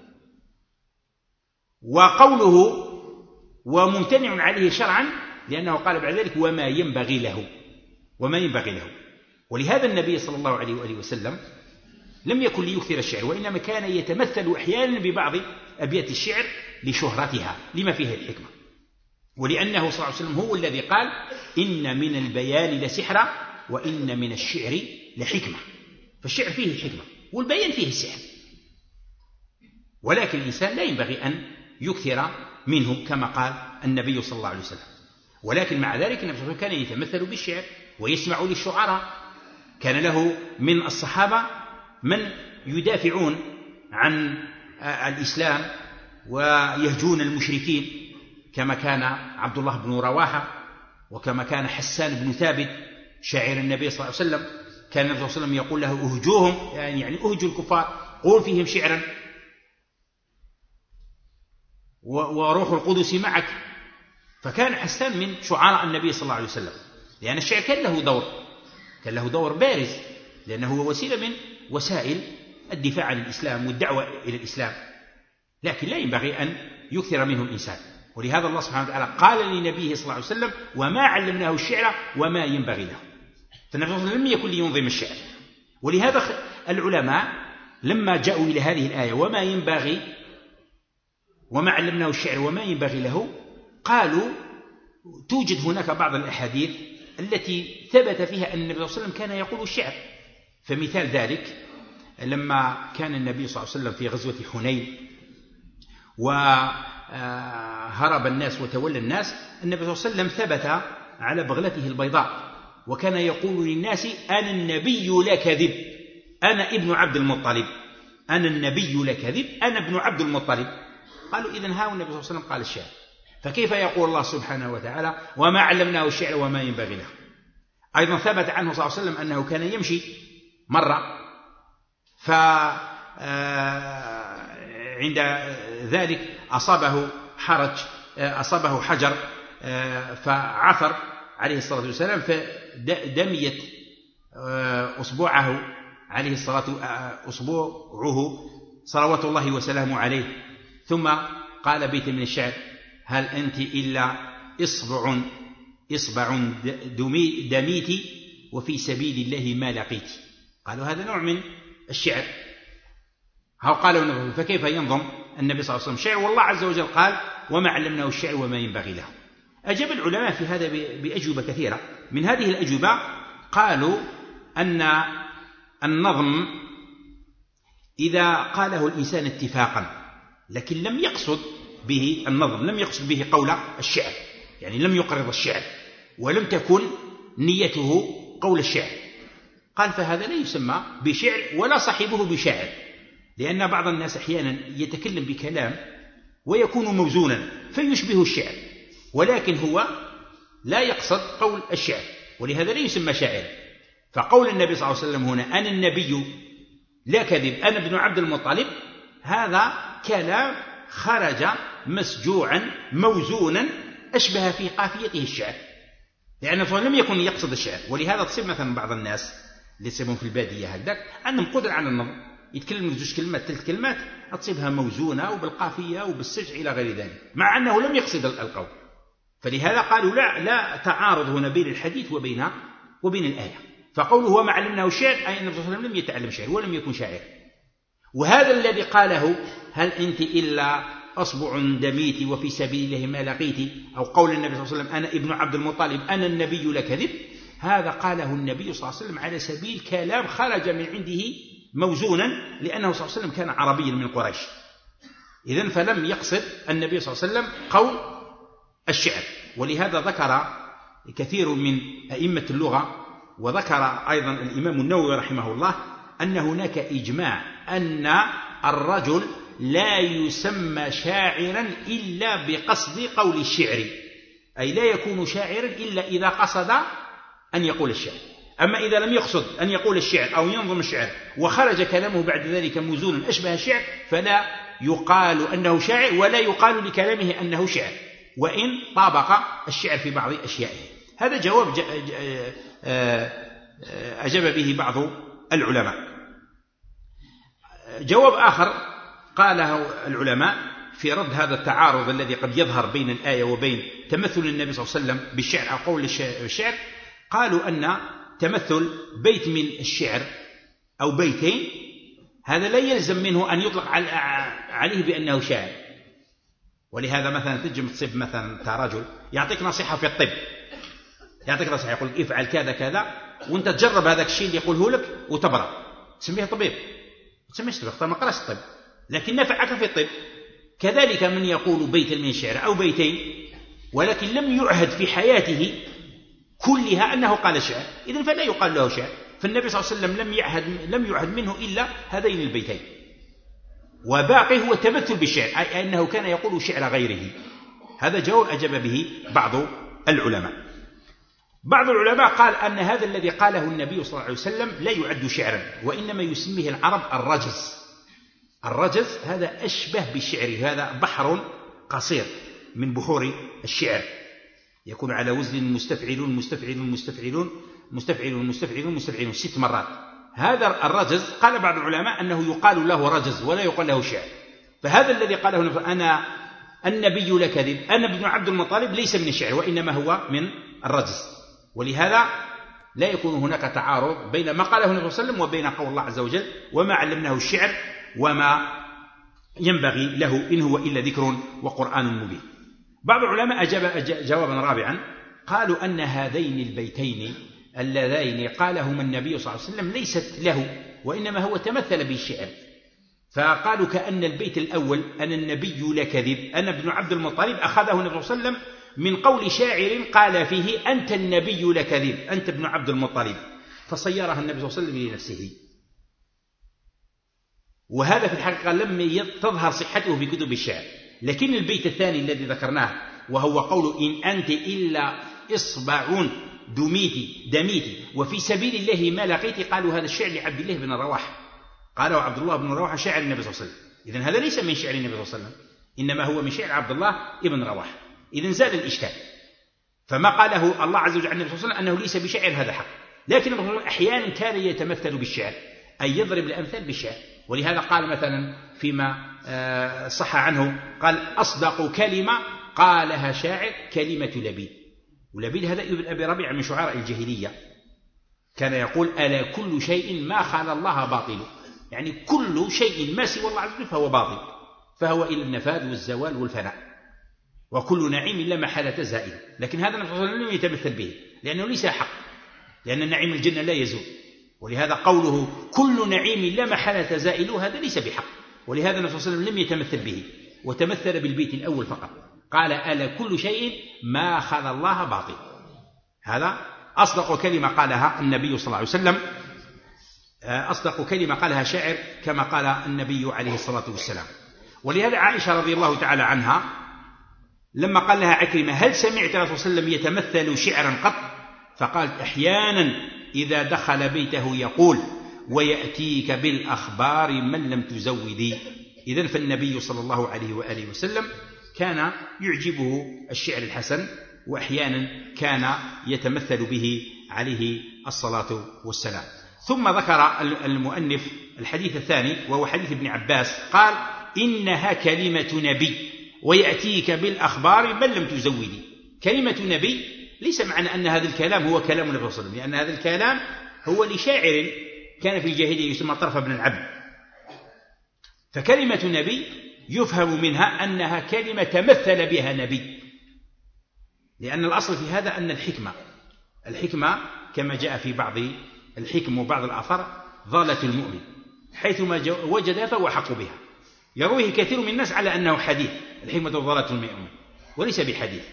Speaker 2: وقوله وممتنع عليه شرعا لأنه قال بعد ذلك وما ينبغي له، وما ينبغي له. ولهذا النبي صلى الله عليه وآله وسلم لم يكن ليكثر الشعر، وإنما كان يتمثل أحيانا ببعض أبيات الشعر لشهرتها لما فيها الحكمة، ولأنه صلى الله عليه وسلم هو الذي قال إن من البيان لسحرا وإن من الشعر لحكمة. فالشعر فيه الحكمة والبيان فيه السحر، ولكن الإنسان لا ينبغي أن يكثر منه كما قال النبي صلى الله عليه وسلم. ولكن مع ذلك النبي صلى الله عليه وسلم كان يتمثل بالشعر ويسمع للشعراء. كان له من الصحابة من يدافعون عن الإسلام ويهجون المشركين، كما كان عبد الله بن رواحة، وكما كان حسان بن ثابت شاعر النبي صلى الله عليه وسلم. كان النبي صلى الله عليه وسلم يقول له اهجوهم، يعني, يعني اهجوا الكفار، قول فيهم شعرا وروح القدس معك. فكان حسان من شعراء النبي صلى الله عليه وسلم، لأن الشعر كان له دور، كان له دور بارز، لأنه هو وسيلة من وسائل الدفاع عن الإسلام والدعوة إلى الإسلام. لكن لا ينبغي أن يكثر منه الإنسان. ولهذا الله سبحانه وتعالى قال لنبيه صلى الله عليه وسلم وما علمناه الشعر وما ينبغي له. فالنبي صلى الله عليه وسلم لم يكن لينظم الشعر. ولهذا العلماء لما جاءوا إلى هذه الآية وما ينبغي وما علمناه الشعر وما ينبغي له، قالوا توجد هناك بعض الأحاديث التي ثبت فيها أن النبي صلى الله عليه وسلم كان يقول الشعر. فمثال ذلك لما كان النبي صلى الله عليه وسلم في غزوة حنين وهرب الناس وتولى الناس، النبي صلى الله عليه وسلم ثبت على بغلته البيضاء وكان يقول للناس أنا النبي لا كذب، أنا ابن عبد المطلب، أنا النبي لا كذب، أنا ابن عبد المطلب. قالوا إذن ها النبي صلى الله عليه وسلم قال الشعر، فكيف يقول الله سبحانه وتعالى وما علمناه الشعر وما ينبغي له؟ أيضا ثبت عنه صلى الله عليه وسلم أنه كان يمشي مرة فعند ذلك أصابه حرج، أصابه حجر فعثر عليه الصلاة والسلام فدميت أصبعه عليه الصلاة أصبعه صلوات الله وسلامه عليه، ثم قال بيت من الشعر هل أنت إلا إصبع إصبع دميت وفي سبيل الله ما لقيت. قالوا هذا نوع من الشعر. هو قالوا النبي فكيف ينظم النبي صلى الله عليه وسلم شعر والله عز وجل قال وما علمناه الشعر وما ينبغي له؟ أجاب العلماء في هذا بأجوبة كثيرة. من هذه الأجوبة قالوا أن النظم إذا قاله الإنسان اتفاقا لكن لم يقصد به النظم، لم يقصد به قول الشعر، يعني لم يقرض الشعر ولم تكن نيته قول الشعر، قال فهذا لا يسمى بشعر ولا صاحبه بشاعر، لأن بعض الناس أحيانا يتكلم بكلام ويكون موزونا فيشبه الشعر ولكن هو لا يقصد قول الشعر، ولهذا لا يسمى شاعر. فقول النبي صلى الله عليه وسلم هنا أنا النبي لا كذب أنا ابن عبد المطلب، هذا كلام خرج مسجوعا موزونا أشبه في قافيته الشعر، لأنه لم يكن يقصد الشعر. ولهذا تصيب مثلا بعض الناس اللي يصيبون في البادية هكذاك عندهم قدرة على النظم، يتكلم جوج كلمات ثلاث كلمات تصيبها موزونة وبالقافية وبالسجع إلى غير ذلك مع أنه لم يقصد القول. فلهذا قالوا لا لا تعارض هنا بين الحديث وبين وبين الآية. فقوله وما علمناه الشعر أي النبي صلى الله عليه وسلم لم يتعلم شعر ولم يكن شاعر. وهذا الذي قاله هل أنت إلا أصبع دميت وفي سبيل الله ما لقيت، أو قول النبي صلى الله عليه وسلم أنا ابن عبد المطلب أنا النبي لا كذب، هذا قاله النبي صلى الله عليه وسلم على سبيل كلام خرج من عنده موزونا، لأنه صلى الله عليه وسلم كان عربيا من قريش. إذن فلم يقصد النبي صلى الله عليه وسلم قول الشعر. ولهذا ذكر كثير من أئمة اللغة وذكر أيضا الإمام النووي رحمه الله أن هناك إجماع أن الرجل لا يسمى شاعرا إلا بقصد قول الشعر، أي لا يكون شاعرا إلا إذا قصد أن يقول الشعر. أما إذا لم يقصد أن يقول الشعر أو ينظم الشعر وخرج كلامه بعد ذلك موزونا أشبه الشعر فلا يقال أنه شاعر ولا يقال لكلامه أنه شعر، وإن طابق الشعر في بعض أشيائه. هذا جواب أجاب به بعض العلماء. جواب آخر قاله العلماء في رد هذا التعارض الذي قد يظهر بين الآية وبين تمثل النبي صلى الله عليه وسلم بالشعر أو قول الشعر، قالوا أن تمثل بيت من الشعر أو بيتين هذا لا يلزم منه أن يطلق عليه بأنه شاعر. ولهذا مثلا تجي تصيب مثلا رجل يعطيك نصيحة في الطب، يعطيك نصيحة يقول افعل كذا كذا وانت تجرب هذاك الشيء اللي يقوله لك وتبرأ، تسميه طبيب، تسميه طبيب، اختار ما قرأش الطب لكن نفعك في الطب. كذلك من يقول بيتا من الشعر أو بيتين ولكن لم يعهد في حياته كلها أنه قال شعر، إذن فلا يقال له شعر. فالنبي صلى الله عليه وسلم لم يعهد لم يعهد منه إلا هذين البيتين، وباقي هو التمثل بالشعر أي أنه كان يقول شعر غيره. هذا جواب أجاب به بعض العلماء. بعض العلماء قال أن هذا الذي قاله النبي صلى الله عليه وسلم لا يعد شعرا، وإنما يسميه العرب الرجز. الرجز هذا أشبه بالشعر، هذا بحر قصير من بحور الشعر يكون على وزن مستفعلون مستفعلون مستفعلون مستفعلون مستفعلون مستفعلون ست مرات. هذا الرجز قال بعض العلماء أنه يقال له رجز ولا يقال له شعر. فهذا الذي قاله أنا
Speaker 3: النبي لكذب، أنا ابن عبد المطلب ليس من الشعر وإنما هو من الرجز. ولهذا لا يكون هناك تعارض بين ما قاله النبي صلى الله عليه وسلم وبين قول الله عز وجل وما علمناه الشعر وما ينبغي له إن هو إلا ذكر وقرآن مبين. بعض العلماء أجاب جوابا رابعا، قالوا أن هذين البيتين اللذين قالهما النبي صلى الله عليه وسلم ليست له وإنما هو تمثل بالشعر، فقالوا كأن البيت الأول أنا النبي لكذب أنا ابن عبد المطلب أخذه النبي صلى الله عليه وسلم من قول شاعر قال فيه أنت النبي لكذب أنت ابن عبد المطلب، فصيرها النبي صلى الله عليه وسلم لنفسه. وهذا في الحقيقة لم تظهر صحته في كتب الشعر. لكن البيت الثاني الذي ذكرناه وهو قول إن أنت إلا إصبع دميتي دميتي وفي سبيل الله ما لقيت، قالوا هذا الشعر لعبد الله بن رواحة، قاله عبد الله بن رواحة شاعر النبي صلى الله عليه وسلم. إذن هذا ليس من شعر النبي صلى الله عليه وسلم، إنما هو من شعر عبد الله بن رواحة. إذن زاد الإشكال. فما قاله الله عز وجل عن النبي صلى الله عليه وسلم أنه ليس بشعر هذا حق، لكن أحيانا كان يتمثل بالشعر أي يضرب الأمثال بالشعر. ولهذا قال مثلا فيما صح عنه قال أصدق كلمة قالها شاعر كلمة لبيد. ولبيد هذا ابن أبي ربيعة من شعراء الجاهلية، كان يقول ألا كل شيء ما خلا الله باطل، يعني كل شيء ما سوى الله عز وجل فهو باطل، فهو إلى النفاذ والزوال والفناء، وكل نعيم لا محالة زائل. لكن هذا النبي صلى الله عليه وسلم لم يتمثل به لأنه ليس حق، لأن نعيم الجنة لا يزول. ولهذا قوله كل نعيم لا محالة زائل هذا ليس بحق، ولهذا النبي صلى الله عليه وسلم لم يتمثل به وتمثل بالبيت الأول فقط، قال ألا كل شيء ما خلا الله باطل. هذا أصدق كلمة قالها النبي صلى الله عليه وسلم، أصدق كلمة قالها شاعر كما قال النبي عليه الصلاة والسلام. ولهذا عائشة رضي الله تعالى عنها لما قال لها عكرمة هل سمعت الرسول صلى الله عليه وسلم يتمثل شعرا قط؟ فقالت أحيانا إذا دخل بيته يقول ويأتيك بالأخبار من لم تزودي. إذن فالنبي صلى الله عليه وآله وسلم كان يعجبه الشعر الحسن، وأحيانا كان يتمثل به عليه الصلاة والسلام. ثم ذكر المؤنف الحديث الثاني وهو حديث ابن عباس قال إنها كلمة نبي ويأتيك بالأخبار من لم تزودي. كلمة نبي ليس معنى أن هذا الكلام هو كلام النبي صلى الله عليه وسلم، لأن هذا الكلام هو لشاعر كان في الجاهلية يسمى طرف بن العبد. فكلمة نبي يفهم منها أنها كلمة تمثل بها نبي، لأن الأصل في هذا أن الحكمة الحكمة كما جاء في بعض الحكم وبعض الآثار ضالة المؤمن حيثما وجد فهو حق بها. يرويه كثير من الناس على أنه حديث، الحكمة ضالة المؤمن وليس بحديث،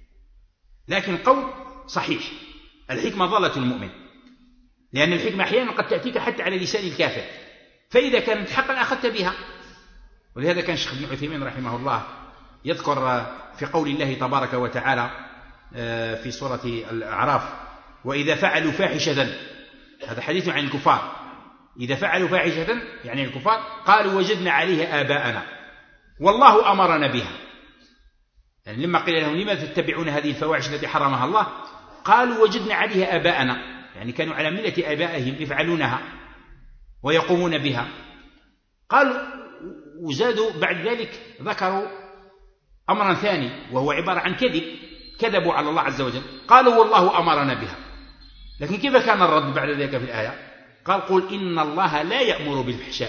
Speaker 3: لكن قول صحيح الحكمة ضالة المؤمن، لأن الحكمة أحيانا قد تأتيك حتى على لسان الكافر، فإذا كانت حقا أخذت بها. ولهذا كان الشيخ ابن عثيمين رحمه الله يذكر في قول الله تبارك وتعالى في سورة الأعراف وإذا فعلوا فاحشة، هذا حديث عن الكفار، إذا فعلوا فاحشة يعني الكفار قالوا وجدنا عليها آباءنا والله أمرنا بها. يعني لما قيل لهم لماذا تتبعون هذه الفواحش التي حرمها الله قالوا وجدنا عليها آباءنا، يعني كانوا على ملة آبائهم يفعلونها ويقومون بها. قالوا وزادوا بعد ذلك ذكروا أمرا ثاني وهو عبارة عن كذب، كذبوا على الله عز وجل، قالوا والله أمرنا بها. لكن كيف كان الرد بعد ذلك في الآية؟ قال قل إن الله لا يأمر بالفحشاء،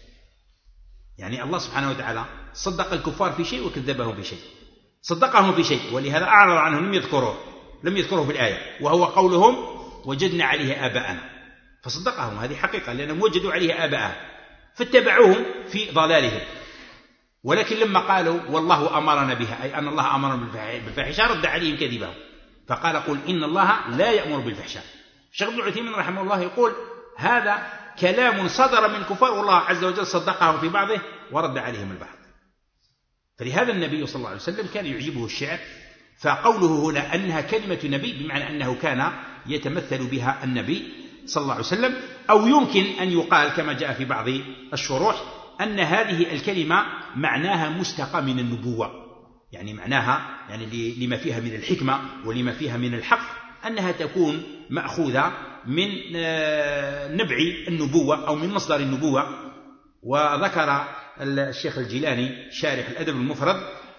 Speaker 3: يعني الله سبحانه وتعالى صدق الكفار في شيء وكذبهم في شيء، صدقهم في شيء ولهذا أعرض عنهم لم يذكروه لم يذكروه في الآية، وهو قولهم وجدنا عليه آباءنا، فصدقهم هذه حقيقة لأنهم وجدوا عليه آباءهم فاتبعوهم في ضلالهم. ولكن لما قالوا والله أمرنا بها أي أن الله أمرنا بالفحشاء رد عليهم كذبهم، فقال قل إن الله لا يأمر بالفحشاء. الشيخ ابن عثيمين رحمه الله يقول هذا كلام صدر من الكفار والله عز وجل صدقهم في بعضه ورد عليهم البعض. فلهذا النبي صلى الله عليه وسلم كان يعجبه الشعر، فقوله هنا أنها كلمة نبي بمعنى أنه كان يتمثل بها النبي صلى الله عليه وسلم. أو يمكن أن يقال كما جاء في بعض الشروح أن هذه الكلمة معناها مستقى من النبوة، يعني معناها يعني لما فيها من الحكمة ولما فيها من الحق أنها تكون مأخوذة من نبع النبوة أو من مصدر النبوة. وذكر الشيخ الجيلاني شارح الأدب المفرد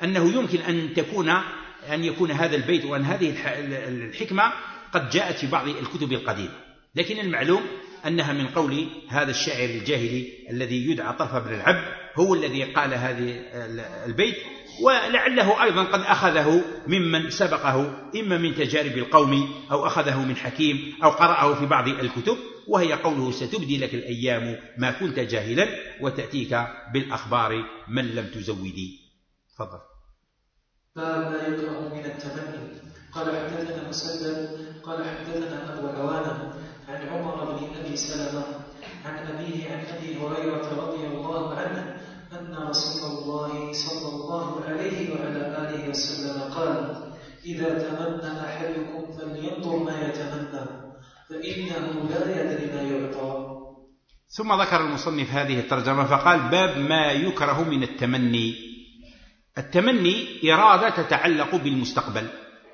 Speaker 3: أنه يمكن أن تكون أن يكون هذا البيت وأن هذه الحكمة قد جاءت في بعض الكتب القديمة، لكن المعلوم أنها من قول هذا الشاعر الجاهلي الذي يدعى طرف بن العبد، هو الذي قال هذه البيت، ولعله أيضا قد أخذه ممن سبقه إما من تجارب القوم أو أخذه من حكيم أو قرأه في بعض الكتب، وهي قوله ستبدي لك الأيام ما كنت جاهلا وتأتيك بالأخبار من لم تزودي. تفضل.
Speaker 1: باب ما يكره من التمني. قال حدثنا مسدد قال حدثنا أبو عوانة عن عمر بن أبي سلمة عن أبيه عن أبي هريرة رضي الله عنه أن رسول الله صلى الله عليه وعلى آله وسلم قال: إذا تمنى أحدكم فلينظر ما يتمنى فإنه لا يدري ما يعطى.
Speaker 3: ثم ذكر المصنف هذه الترجمة فقال: باب ما يكره من التمني. التمني إرادة تتعلق بالمستقبل،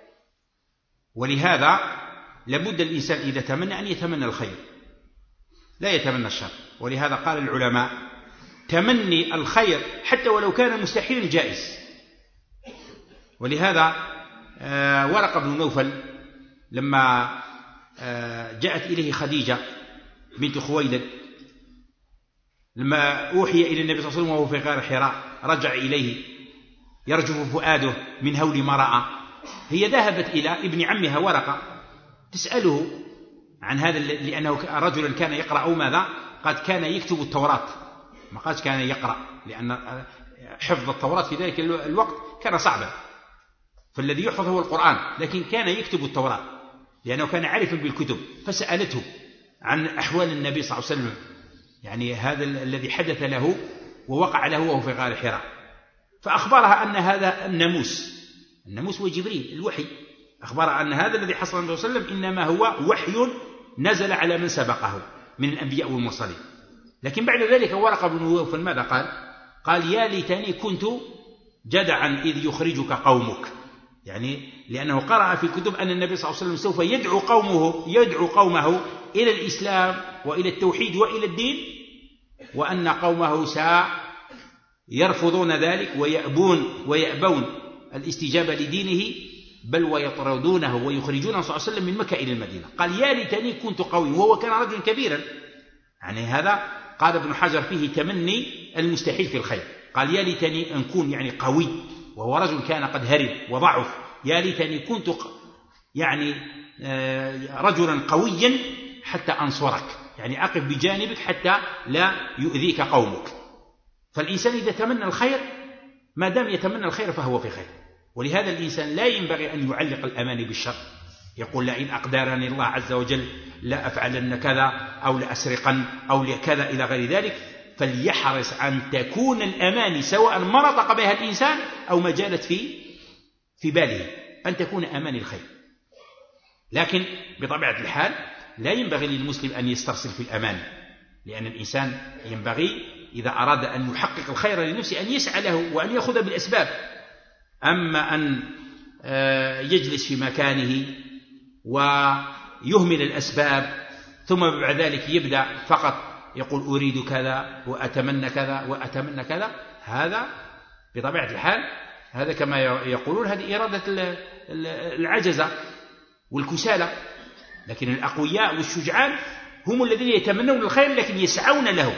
Speaker 3: ولهذا لابد الإنسان إذا تمنى أن يتمنى الخير لا يتمنى الشر، ولهذا قال العلماء: تمني الخير حتى ولو كان مستحيل جائز. ولهذا ورقة بن نوفل لما جاءت إليه خديجة بنت خويلد لما أوحي إلى النبي صلى الله عليه وسلم وهو في غار حراء، رجع إليه يرجف فؤاده من هول ما رأى. هي ذهبت إلى ابن عمها ورقة تسأله عن هذا، لأنه رجلا كان يقرأ أو ماذا، قد كان يكتب التوراة، ما قالش كان يقرأ، لأن حفظ التوراة في ذلك الوقت كان صعبا، فالذي يحفظ هو القرآن، لكن كان يكتب التوراة لأنه كان عارفا بالكتب. فسألته عن أحوال النبي صلى الله عليه وسلم، يعني هذا الذي حدث له ووقع له وهو في غار حراء، فأخبرها أن هذا الناموس، الناموس هو جبريل الوحي، أخبرها أن هذا الذي حصل النبي صلى الله عليه وسلم إنما هو وحي نزل على من سبقه من الأنبياء والمرسلين. لكن بعد ذلك ورقة بن نوفل ماذا قال؟ قال: يا ليتني كنت جدعا إذ يخرجك قومك، يعني لأنه قرأ في الكتب أن النبي صلى الله عليه وسلم سوف يدعو قومه يدعو قومه إلى الإسلام وإلى التوحيد وإلى الدين، وأن قومه سيرفضون ذلك ويأبون ويأبون الاستجابة لدينه، بل ويطردونه ويخرجونه صلى الله عليه وسلم من مكة إلى المدينة. قال: يا ليتني كنت قوي، وهو كان رجلا كبيرا، يعني هذا قال ابن حجر فيه تمني المستحيل في الخير. قال: يا ليتني أن كون يعني قوي، وهو رجل كان قد هرب وضعف، يا ليتني كنت يعني رجلا قويا حتى أنصرك، يعني أقف بجانبك حتى لا يؤذيك قومك. فالإنسان إذا تمنى الخير ما دام يتمنى الخير فهو في خير. ولهذا الإنسان لا ينبغي أن يعلق الأماني بالشر، يقول: لئن أقدرني الله عز وجل لا أفعلن كذا أو لأسرقن أو لكذا إلى غير ذلك. فليحرص أن تكون الأماني سواء ما نطق بها الإنسان أو ما جالت في في باله، أن تكون أماني الخير. لكن بطبيعة الحال لا ينبغي للمسلم أن يسترسل في الأماني، لأن الإنسان ينبغي إذا أراد أن يحقق الخير لنفسه أن يسعى له وأن يأخذ بالأسباب. أما أن يجلس في مكانه ويهمل الأسباب ثم بعد ذلك يبدأ فقط يقول أريد كذا وأتمنى كذا وأتمنى كذا، هذا بطبيعة الحال هذا كما يقولون هذه إرادة العجزة والكسالى. لكن الأقوياء والشجعان هم الذين يتمنون الخير لكن يسعون له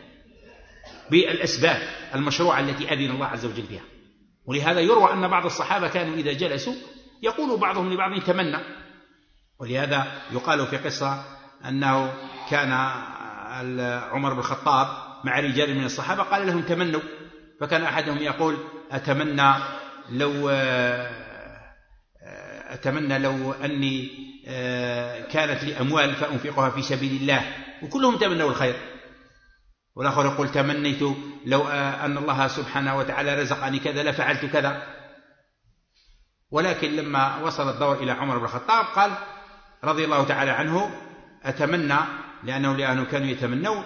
Speaker 3: بالأسباب المشروعة التي أذن الله عز وجل فيها. ولهذا يروى أن بعض الصحابة كانوا إذا جلسوا يقول بعضهم لبعض تمنى. ولهذا يقال في قصة أنه كان عمر بن الخطاب مع رجال من الصحابة قال لهم تمنوا، فكان أحدهم يقول أتمنى لو أتمنى لو أني كانت لي أموال فأنفقها في سبيل الله، وكلهم تمنوا الخير. والآخر يقول تمنيت لو أن الله سبحانه وتعالى رزقني كذا لفعلت كذا. ولكن لما وصل الدور إلى عمر بن الخطاب قال رضي الله تعالى عنه أتمنى، لأنه لأنه كانوا يتمنون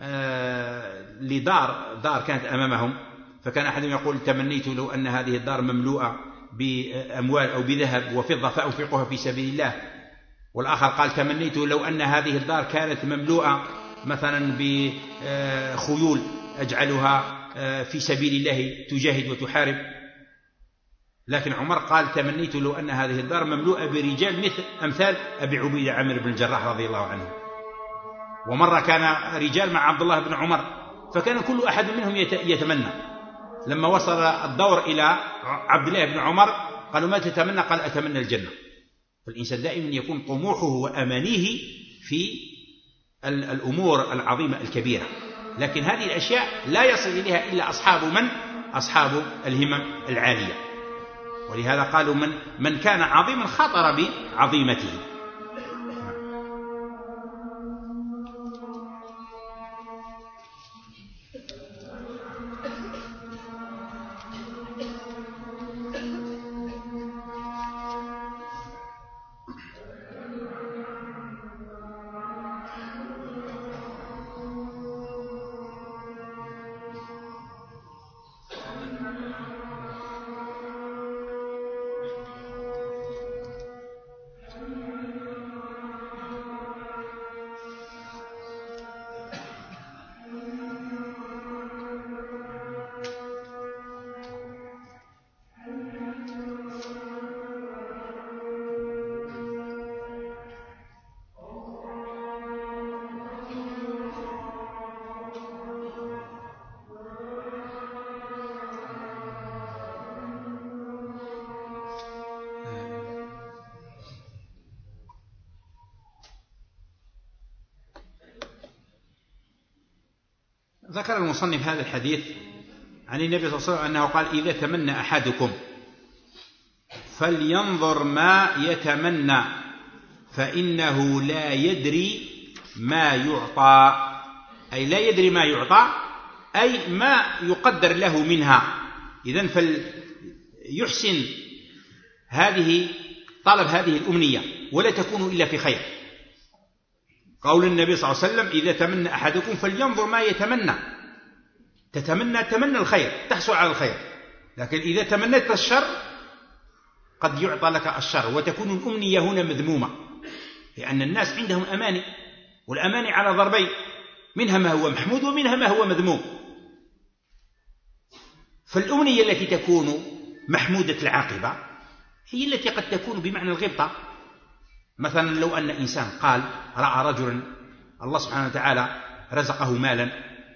Speaker 3: لدار دار كانت أمامهم، فكان أحدهم يقول تمنيت لو أن هذه الدار مملوءة بأموال أو بذهب وفضة فأنفقها في سبيل الله. والآخر قال تمنيت لو أن هذه الدار كانت مملوءة مثلا بخيول أجعلها في سبيل الله تجاهد وتحارب. لكن عمر قال تمنيت لو أن هذه الدار مملوءة برجال مثل أمثال أبي عبيدة عامر بن الجراح رضي الله عنه. ومرة كان رجال مع عبد الله بن عمر فكان كل أحد منهم يتمنى. لما وصل الدور إلى عبد الله بن عمر قالوا ما تتمنى؟ قال أتمنى الجنة. فالإنسان دائما يكون طموحه وأمانيه في الأمور العظيمة الكبيرة، لكن هذه الأشياء لا يصل إليها إلا أصحاب من؟ أصحاب الهمم العالية. ولهذا قالوا من, من كان عظيما خاطر بعظيمته. ذكر المصنف هذا الحديث عن النبي صلى الله عليه وسلم أنه قال إذا تمنى أحدكم فلينظر ما يتمنى فإنه لا يدري ما يعطى، أي لا يدري ما يعطى أي ما يقدر له منها. إذن فليحسن هذه طلب هذه الأمنية ولا تكون إلا في خير. قول النبي صلى الله عليه وسلم إذا تمنى أحدكم فلينظر ما يتمنى، تتمنى تمنى الخير تحصل على الخير، لكن إذا تمنيت الشر قد يعطى لك الشر وتكون الأمنية هنا مذمومة، لأن الناس عندهم أماني، والأماني على ضربين، منها ما هو محمود ومنها ما هو مذموم. فالأمنية التي تكون محمودة العاقبة هي التي قد تكون بمعنى الغبطة. مثلا لو أن إنسان قال رأى رجلا الله سبحانه وتعالى رزقه مالا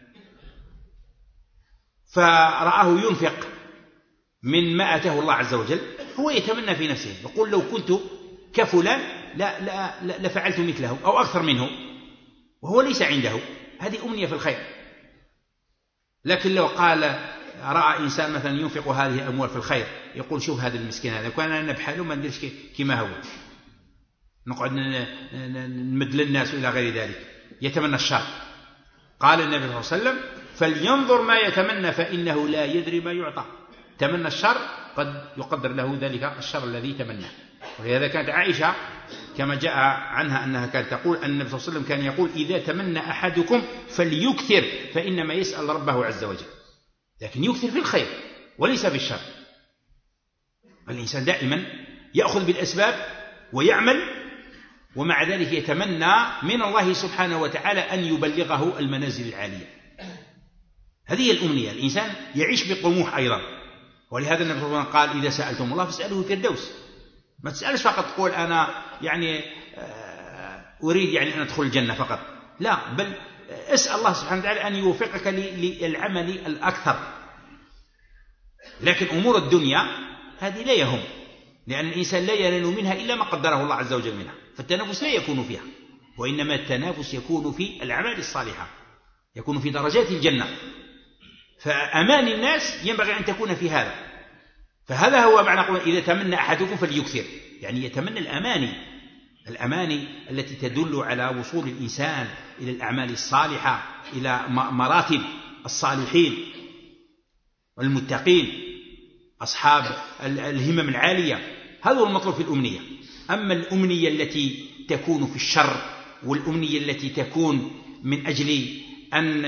Speaker 3: فرآه ينفق من ما آتاه الله عز وجل، هو يتمنى في نفسه يقول لو كنت كفلان لا لا لا لفعلت مثله أو أكثر منه، وهو ليس عنده. هذه أمنية في الخير. لكن لو قال رأى إنسان مثلا ينفق هذه الأموال في الخير يقول شوف هذا المسكين هذا كان أنا بحاله ما نديرش كما هو، نقعد نمد للناس إلى غير ذلك، يتمنى الشر. قال النبي صلى الله عليه وسلم فلينظر ما يتمنى فإنه لا يدري ما يعطى. تمنى الشر قد يقدر له ذلك الشر الذي تمناه. ولهذا كانت عائشة كما جاء عنها أنها كانت تقول أن النبي صلى الله عليه وسلم كان يقول إذا تمنى أحدكم فليكثر فإنما يسأل ربه عز وجل، لكن يكثر في الخير وليس في الشر. الإنسان دائما يأخذ بالأسباب ويعمل، ومع ذلك يتمنى من الله سبحانه وتعالى أن يبلغه المنازل العالية. هذه الأمنية. الإنسان يعيش بالطموح أيضا. ولهذا النبي صلى الله عليه وسلم قال إذا سألتم الله فاسألوه الفردوس. ما تسألش فقط تقول أنا يعني أريد يعني أن أدخل الجنة فقط، لا، بل اسأل الله سبحانه وتعالى أن يوفقك للعمل الأكثر. لكن أمور الدنيا هذه لا يهم، لأن الإنسان لا ينال منها إلا ما قدره الله عز وجل منها، فالتنافس لا يكون فيها، وإنما التنافس يكون في الأعمال الصالحة، يكون في درجات الجنة. فأمان الناس ينبغي أن تكون في هذا. فهذا هو معنى قول إذا تمنى أحدكم فليكثر، يعني يتمنى الأماني، الأماني التي تدل على وصول الإنسان إلى الأعمال الصالحة، إلى مراتب الصالحين والمتقين أصحاب الهمم العالية. هذا هو المطلوب في الأمنية. أما الأمنية التي تكون في الشر، والأمنية التي تكون من أجل أن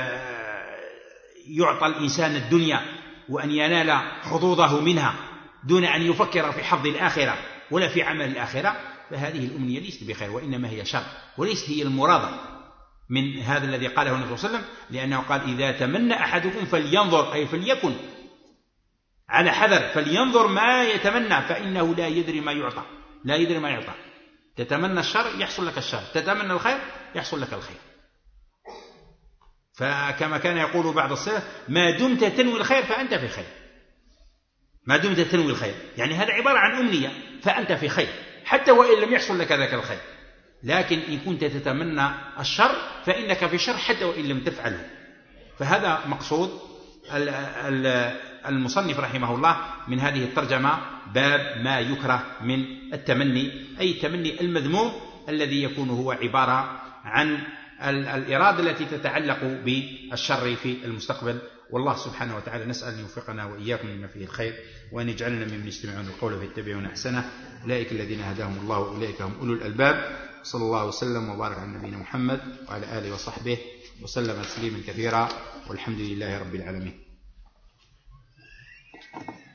Speaker 3: يعطى الإنسان الدنيا وأن ينال حظوظه منها دون أن يفكر في حظ الآخرة ولا في عمل الآخرة، فهذه الأمنية ليست بخير، وإنما هي شر، وليست هي المرادة من هذا الذي قاله النبي صلى الله عليه وسلم، لأنه قال إذا تمنى أحدكم فلينظر، أي فليكن على حذر، فلينظر ما يتمنى، فإنه لا يدري ما يعطى، لا يدري ما يعطى. تتمنى الشر يحصل لك الشر، تتمنى الخير يحصل لك الخير. فكما كان يقول بعض السلف: ما دمت تنوي الخير فأنت في خير. ما دمت تنوي الخير، يعني هذا عبارة عن أمنية، فأنت في خير حتى وإن لم يحصل لك ذاك الخير. لكن إن كنت تتمنى الشر فإنك في شر حتى وإن لم تفعله. فهذا مقصود المصنف رحمه الله من هذه الترجمة، باب ما يكره من التمني، أي التمني المذموم الذي يكون هو عبارة عن الإرادة التي تتعلق بالشر في المستقبل. والله سبحانه وتعالى نسأل أن يوفقنا وإياكم لما فيه الخير، وأن يجعلنا ممن يستمعون القول فيتبعون أحسنه. أولئك الذين هداهم الله وأولئك هم أولو الألباب. صلى الله وسلم وبارك على نبينا محمد وعلى آله وصحبه وسلم تسليما كثيرا، والحمد لله رب العالمين.